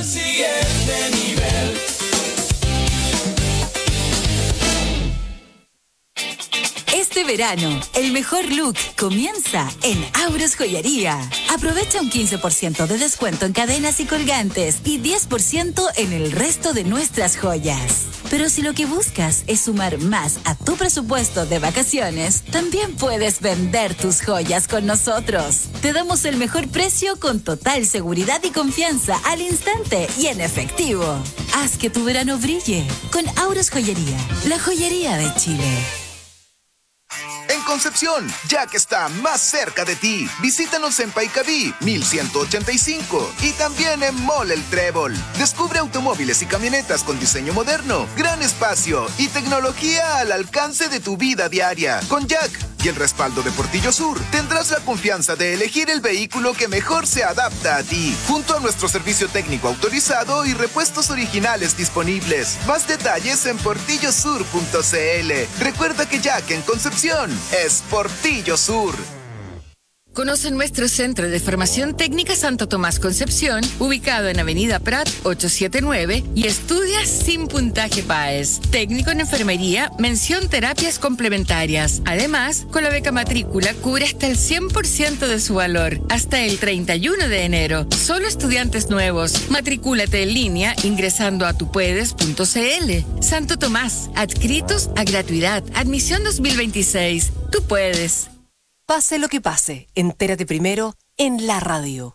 Este verano, el mejor look comienza en Auros Joyería. Aprovecha un 15% de descuento en cadenas y colgantes y 10% en el resto de nuestras joyas. Pero si lo que buscas es sumar más a tu presupuesto de vacaciones, también puedes vender tus joyas con nosotros. Te damos el mejor precio con total seguridad y confianza al instante y en efectivo. Haz que tu verano brille con Auros Joyería, la joyería de Chile. En Concepción, Jack está más cerca de ti. Visítanos en Paicaví, 1185 y también en Mall El Trébol. Descubre automóviles y camionetas con diseño moderno, gran espacio y tecnología al alcance de tu vida diaria. Con Jack y el respaldo de Portillo Sur, tendrás la confianza de elegir el vehículo que mejor se adapta a ti, junto a nuestro servicio técnico autorizado y repuestos originales disponibles. Más detalles en portillosur.cl. Recuerda que Jack en Concepción es Portillo Sur. Conoce nuestro Centro de Formación Técnica Santo Tomás Concepción, ubicado en Avenida Prat 879, y estudia sin puntaje PAES. Técnico en enfermería, mención terapias complementarias. Además, con la beca matrícula cubre hasta el 100% de su valor, hasta el 31 de enero. Solo estudiantes nuevos. Matricúlate en línea ingresando a tupuedes.cl. Santo Tomás, adscritos a gratuidad. Admisión 2026. Tú puedes. Pase lo que pase, entérate primero en la radio.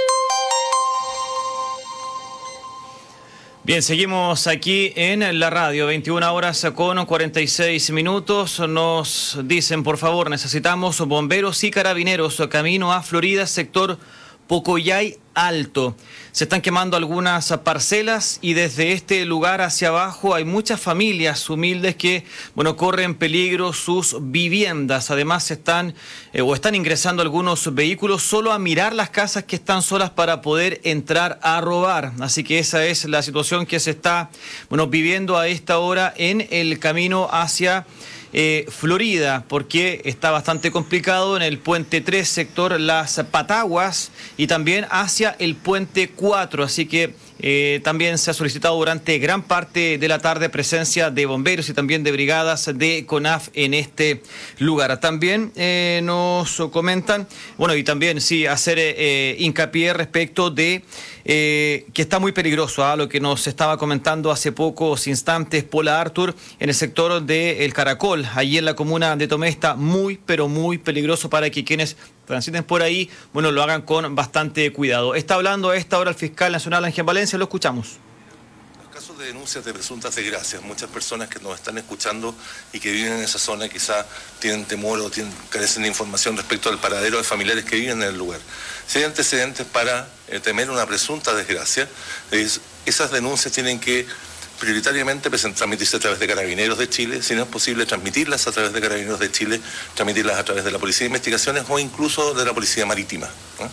Bien, seguimos aquí en la radio, 21 horas con 46 minutos. Nos dicen, por favor, necesitamos bomberos y carabineros, camino a Florida, sector Pocoyay Alto. Se están quemando algunas parcelas y desde este lugar hacia abajo hay muchas familias humildes que, corren peligro sus viviendas. Además están ingresando algunos vehículos solo a mirar las casas que están solas para poder entrar a robar. Así que esa es la situación que se está, viviendo a esta hora en el camino hacia Florida, porque está bastante complicado en el puente 3, sector Las Pataguas, y también hacia el puente 4, así que también se ha solicitado durante gran parte de la tarde presencia de bomberos y también de brigadas de CONAF en este lugar. También nos comentan, y también sí hacer hincapié respecto de que está muy peligroso, lo que nos estaba comentando hace pocos instantes Paula Arthur en el sector del Caracol, allí en la comuna de Tomé. Está muy, pero muy peligroso para que quienes transiten por ahí, lo hagan con bastante cuidado. Está hablando a esta hora el fiscal nacional Ángel Valencia, lo escuchamos. Casos de denuncias de presuntas desgracias, muchas personas que nos están escuchando y que viven en esa zona quizá tienen temor o carecen de información respecto al paradero de familiares que viven en el lugar. Si hay antecedentes para temer una presunta desgracia, esas denuncias tienen que prioritariamente transmitirse a través de Carabineros de Chile, si no es posible transmitirlas a través de Carabineros de Chile, transmitirlas a través de la Policía de Investigaciones o incluso de la Policía Marítima, ¿no?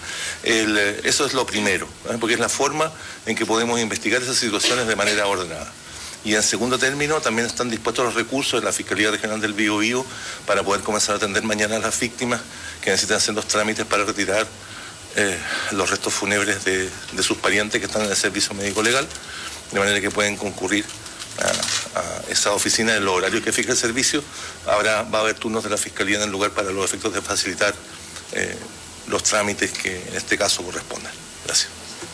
Eso es lo primero, ¿no? Porque es la forma en que podemos investigar esas situaciones de manera ordenada. Y en segundo término, también están dispuestos los recursos de la Fiscalía Regional del Biobío para poder comenzar a atender mañana a las víctimas que necesitan hacer los trámites para retirar los restos fúnebres de sus parientes que están en el servicio médico legal, de manera que pueden concurrir a esa oficina en los horarios que fija el servicio. Va a haber turnos de la Fiscalía en el lugar para los efectos de facilitar los trámites que en este caso correspondan. Gracias.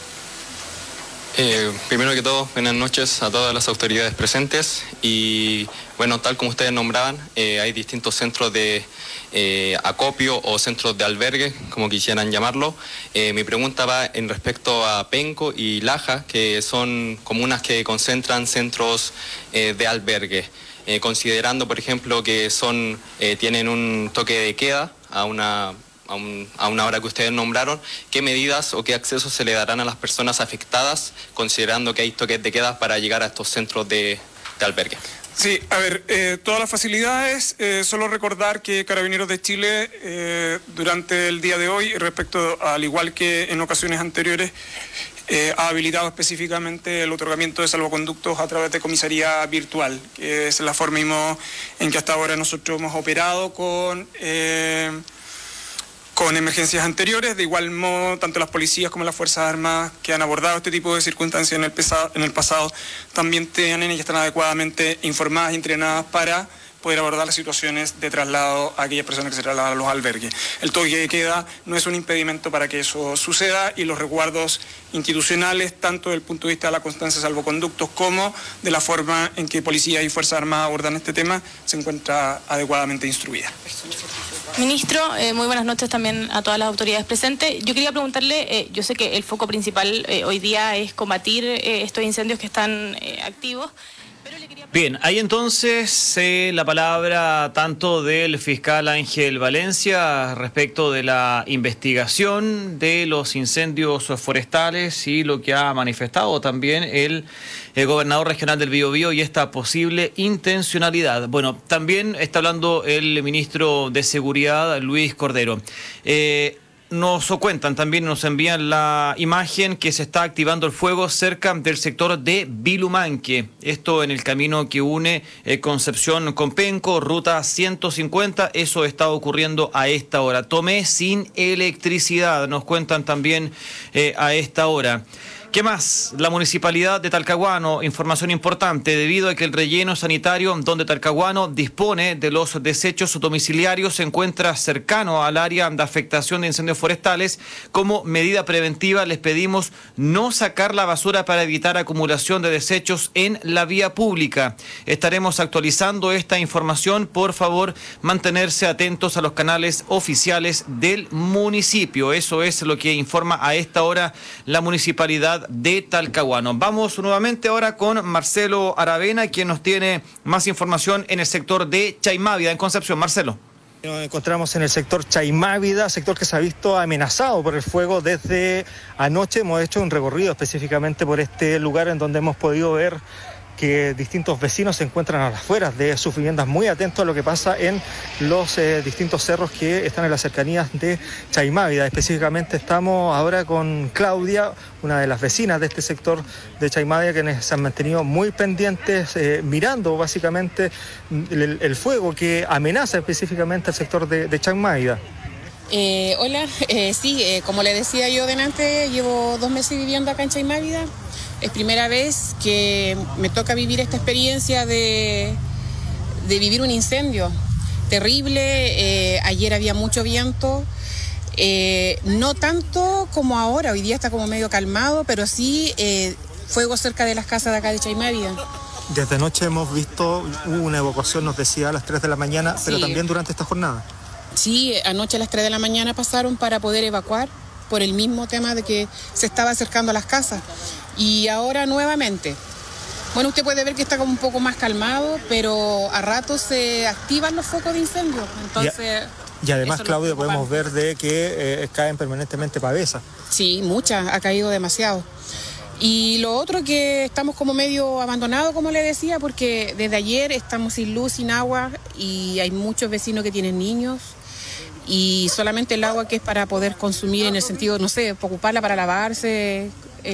Primero que todo, buenas noches a todas las autoridades presentes y tal como ustedes nombraban, hay distintos centros de acopio o centros de albergue, como quisieran llamarlo. Mi pregunta va en respecto a Penco y Laja, que son comunas que concentran centros de albergue, considerando, por ejemplo, que tienen un toque de queda a una hora que ustedes nombraron. ¿Qué medidas o qué accesos se le darán a las personas afectadas, considerando que hay toques de queda para llegar a estos centros de albergue? Sí, a ver, todas las facilidades, solo recordar que Carabineros de Chile durante el día de hoy, respecto al igual que en ocasiones anteriores, ha habilitado específicamente el otorgamiento de salvoconductos a través de comisaría virtual, que es la forma en que hasta ahora nosotros hemos operado con emergencias anteriores. De igual modo, tanto las policías como las Fuerzas Armadas que han abordado este tipo de circunstancias en el pasado también tienen y están adecuadamente informadas y entrenadas para poder abordar las situaciones de traslado a aquellas personas que se trasladan a los albergues. El toque de queda no es un impedimento para que eso suceda, y los resguardos institucionales, tanto desde el punto de vista de la constancia de salvoconductos como de la forma en que policías y Fuerzas Armadas abordan este tema, se encuentra adecuadamente instruida. Ministro, muy buenas noches también a todas las autoridades presentes. Yo quería preguntarle, yo sé que el foco principal hoy día es combatir estos incendios que están activos. Bien, hay entonces la palabra tanto del fiscal Ángel Valencia respecto de la investigación de los incendios forestales y lo que ha manifestado también el gobernador regional del Biobío y esta posible intencionalidad. Bueno, también está hablando el ministro de Seguridad, Luis Cordero. Nos cuentan también, nos envían la imagen que se está activando el fuego cerca del sector de Vilumanque. Esto en el camino que une Concepción con Penco, ruta 150. Eso está ocurriendo a esta hora. Tomé sin electricidad, nos cuentan también a esta hora. ¿Qué más? La Municipalidad de Talcahuano, información importante, debido a que el relleno sanitario donde Talcahuano dispone de los desechos domiciliarios se encuentra cercano al área de afectación de incendios forestales. Como medida preventiva les pedimos no sacar la basura para evitar acumulación de desechos en la vía pública. Estaremos actualizando esta información. Por favor, mantenerse atentos a los canales oficiales del municipio. Eso es lo que informa a esta hora la Municipalidad de Talcahuano. Vamos nuevamente ahora con Marcelo Aravena, quien nos tiene más información en el sector de Chaimávida, en Concepción. Marcelo. Nos encontramos en el sector Chaimávida, sector que se ha visto amenazado por el fuego desde anoche. Hemos hecho un recorrido específicamente por este lugar en donde hemos podido ver que distintos vecinos se encuentran a las afueras de sus viviendas, muy atentos a lo que pasa en los distintos cerros que están en las cercanías de Chaimávida. Específicamente estamos ahora con Claudia, una de las vecinas de este sector de Chaimávida, quienes se han mantenido muy pendientes, mirando básicamente el fuego que amenaza específicamente el sector de Chaimávida. Hola, sí, como le decía yo delante, llevo 2 meses viviendo acá en Chaimávida. Es primera vez que me toca vivir esta experiencia de vivir un incendio terrible. Ayer había mucho viento, no tanto como ahora, hoy día está como medio calmado, pero sí fuego cerca de las casas de acá de Chaimávida. Desde anoche hemos visto una evacuación, nos decía, a las 3 de la mañana, sí. Pero también durante esta jornada. Sí, anoche a las 3 de la mañana pasaron para poder evacuar por el mismo tema de que se estaba acercando a las casas. Y ahora nuevamente. Bueno, usted puede ver que está como un poco más calmado, pero a ratos se activan los focos de incendio. Entonces, y además, Claudia, podemos ver de que caen permanentemente pavesas. Sí, muchas, ha caído demasiado. Y lo otro que estamos como medio abandonados, como le decía, porque desde ayer estamos sin luz, sin agua, y hay muchos vecinos que tienen niños. Y solamente el agua que es para poder consumir en el sentido, no sé, ocuparla para lavarse,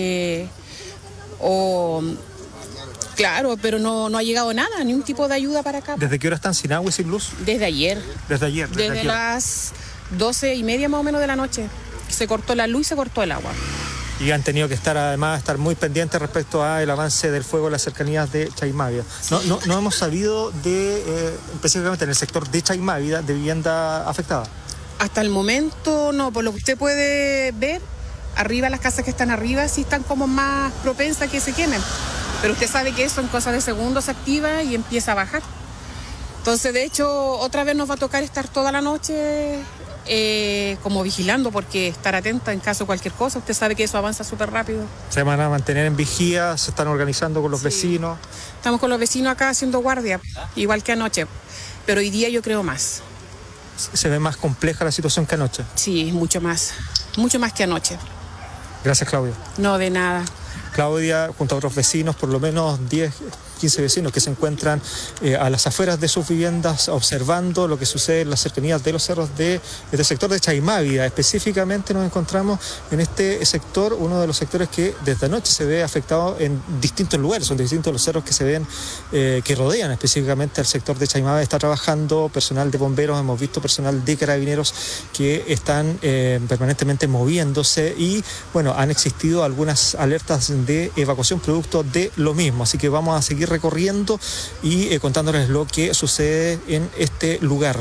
claro, pero no ha llegado nada, ni un tipo de ayuda para acá. ¿Desde qué hora están sin agua y sin luz? Desde ayer. Desde ayer. Desde las 12:30 más o menos de la noche. Se cortó la luz y se cortó el agua. Y han tenido que estar muy pendientes respecto al avance del fuego en las cercanías de Chaimávida. Sí. No hemos sabido específicamente en el sector de Chaimávida, de vivienda afectada. Hasta el momento no, por lo que usted puede ver, arriba las casas que están arriba sí están como más propensas a que se quemen. Pero usted sabe que eso en cosas de segundos se activa y empieza a bajar. Entonces, de hecho, otra vez nos va a tocar estar toda la noche como vigilando, porque estar atenta en caso de cualquier cosa. Usted sabe que eso avanza súper rápido. Se van a mantener en vigía, se están organizando con los vecinos. Estamos con los vecinos acá haciendo guardia, igual que anoche. Pero hoy día yo creo más. ¿Se ve más compleja la situación que anoche? Sí, mucho más que anoche. Gracias, Claudia. No, de nada. Claudia, junto a otros vecinos, por lo menos 10-15 vecinos que se encuentran a las afueras de sus viviendas observando lo que sucede en las cercanías de los cerros del sector de Chaimávida. Específicamente nos encontramos en este sector, uno de los sectores que desde anoche se ve afectado en distintos lugares, son distintos los cerros que se ven, que rodean específicamente al sector de Chaimávida. Está trabajando personal de bomberos, hemos visto personal de carabineros que están permanentemente moviéndose y bueno, han existido algunas alertas de evacuación producto de lo mismo, así que vamos a seguir recorriendo y contándoles lo que sucede en este lugar.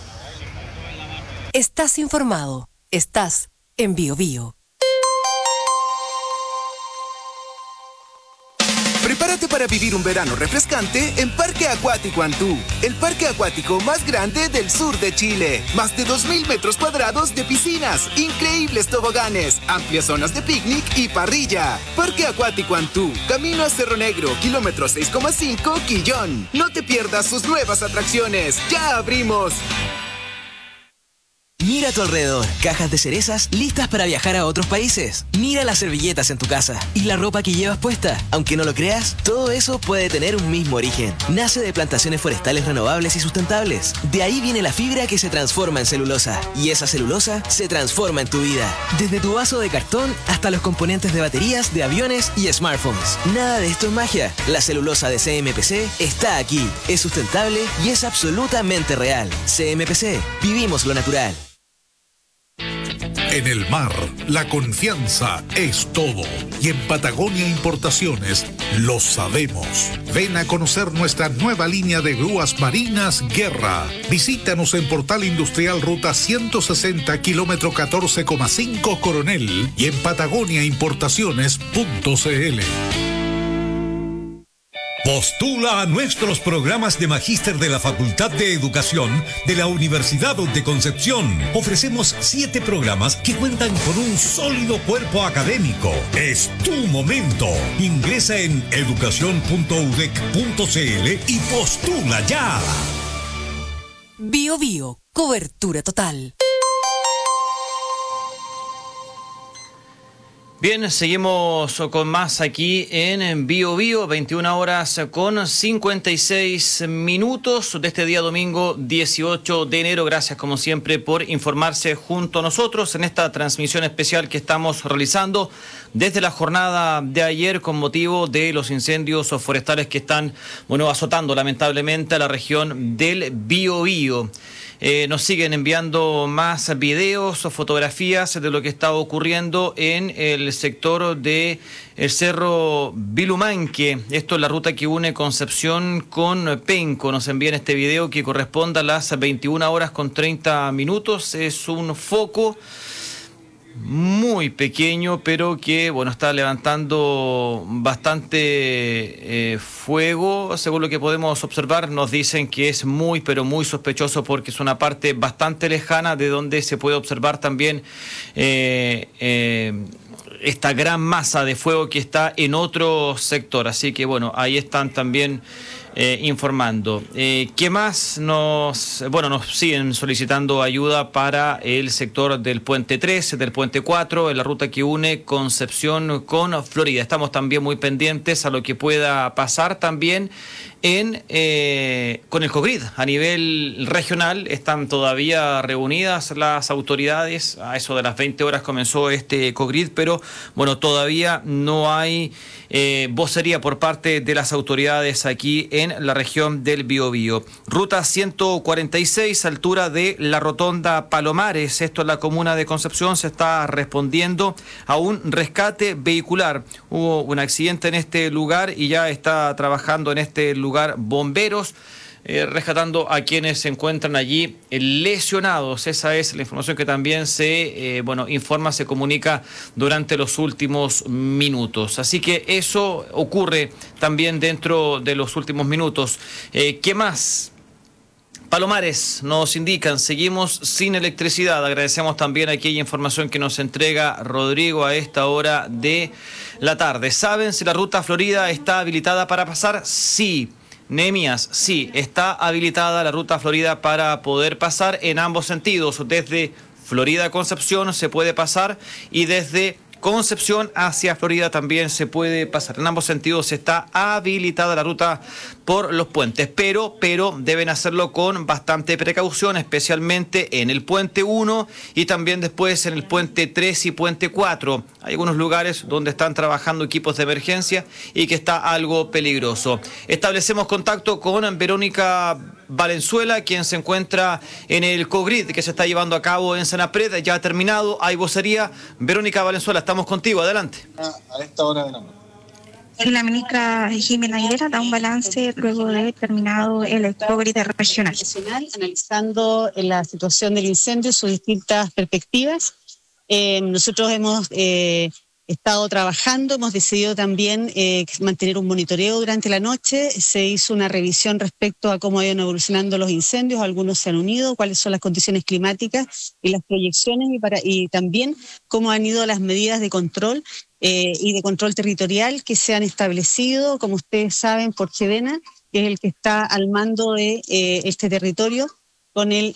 Estás informado, estás en BioBio. Prepárate para vivir un verano refrescante en Parque Acuático Antú, el parque acuático más grande del sur de Chile. Más de 2.000 metros cuadrados de piscinas, increíbles toboganes, amplias zonas de picnic y parrilla. Parque Acuático Antú, camino a Cerro Negro, kilómetro 6,5, Quillón. No te pierdas sus nuevas atracciones. ¡Ya abrimos! Mira a tu alrededor, cajas de cerezas listas para viajar a otros países. Mira las servilletas en tu casa y la ropa que llevas puesta. Aunque no lo creas, todo eso puede tener un mismo origen. Nace de plantaciones forestales renovables y sustentables. De ahí viene la fibra que se transforma en celulosa. Y esa celulosa se transforma en tu vida. Desde tu vaso de cartón hasta los componentes de baterías, de aviones y smartphones. Nada de esto es magia. La celulosa de CMPC está aquí. Es sustentable y es absolutamente real. CMPC, vivimos lo natural. En el mar, la confianza es todo. Y en Patagonia Importaciones lo sabemos. Ven a conocer nuestra nueva línea de grúas marinas Guerra. Visítanos en Portal Industrial Ruta 160, kilómetro 14,5 Coronel y en patagoniaimportaciones.cl. Postula a nuestros programas de Magíster de la Facultad de Educación de la Universidad de Concepción. Ofrecemos 7 programas que cuentan con un sólido cuerpo académico. Es tu momento. Ingresa en educación.udec.cl y postula ya. BioBio, cobertura total. Bien, seguimos con más aquí en BioBio, 21 horas con 56 minutos de este día domingo 18 de enero. Gracias como siempre por informarse junto a nosotros en esta transmisión especial que estamos realizando desde la jornada de ayer con motivo de los incendios forestales que están, azotando lamentablemente a la región del Biobío. Nos siguen enviando más videos o fotografías de lo que está ocurriendo en el sector de el Cerro Vilumanque. Esto es la ruta que une Concepción con Penco. Nos envían este video que corresponde a las 21 horas con 30 minutos. Es un foco muy pequeño, pero que está levantando bastante fuego. Según lo que podemos observar, nos dicen que es muy, pero muy sospechoso porque es una parte bastante lejana de donde se puede observar también esta gran masa de fuego que está en otro sector. Así que ahí están también informando. ¿Qué más? Nos siguen solicitando ayuda para el sector del puente 3, del puente 4, en la ruta que une Concepción con Florida. Estamos también muy pendientes a lo que pueda pasar también con el COGRID a nivel regional. Están todavía reunidas las autoridades. A eso de las 20 horas comenzó este COGRID, pero todavía no hay vocería por parte de las autoridades aquí en la región del Biobío. Ruta 146, altura de la Rotonda Palomares. Esto en la comuna de Concepción. Se está respondiendo a un rescate vehicular. Hubo un accidente en este lugar y ya está trabajando en este lugar bomberos, rescatando a quienes se encuentran allí lesionados. Esa es la información que también se informa, se comunica durante los últimos minutos. Así que eso ocurre también dentro de los últimos minutos. ¿Qué más? Palomares, nos indican, seguimos sin electricidad. Agradecemos también aquella información que nos entrega Rodrigo a esta hora de la tarde. ¿Saben si la ruta Florida está habilitada para pasar? Sí. Nehemías, sí, está habilitada la ruta Florida para poder pasar en ambos sentidos. Desde Florida a Concepción se puede pasar y desde Concepción hacia Florida también se puede pasar. En ambos sentidos está habilitada la ruta por los puentes, pero deben hacerlo con bastante precaución, especialmente en el puente 1 y también después en el puente 3 y puente 4. Hay algunos lugares donde están trabajando equipos de emergencia y que está algo peligroso. Establecemos contacto con Verónica Valenzuela, quien se encuentra en el COGRID que se está llevando a cabo en Senapred. Ya ha terminado, hay vocería. Verónica Valenzuela, estamos contigo, adelante. A esta hora de la noche. La ministra Jimena Aguilera da un balance luego de haber terminado el COGRID regional. Analizando la situación del incendio, sus distintas perspectivas. Nosotros hemos estado trabajando, hemos decidido también mantener un monitoreo durante la noche. Se hizo una revisión respecto a cómo iban evolucionando los incendios, algunos se han unido, cuáles son las condiciones climáticas y las proyecciones y también cómo han ido las medidas de control y de control territorial que se han establecido, como ustedes saben, por Chedena, que es el que está al mando de este territorio, con el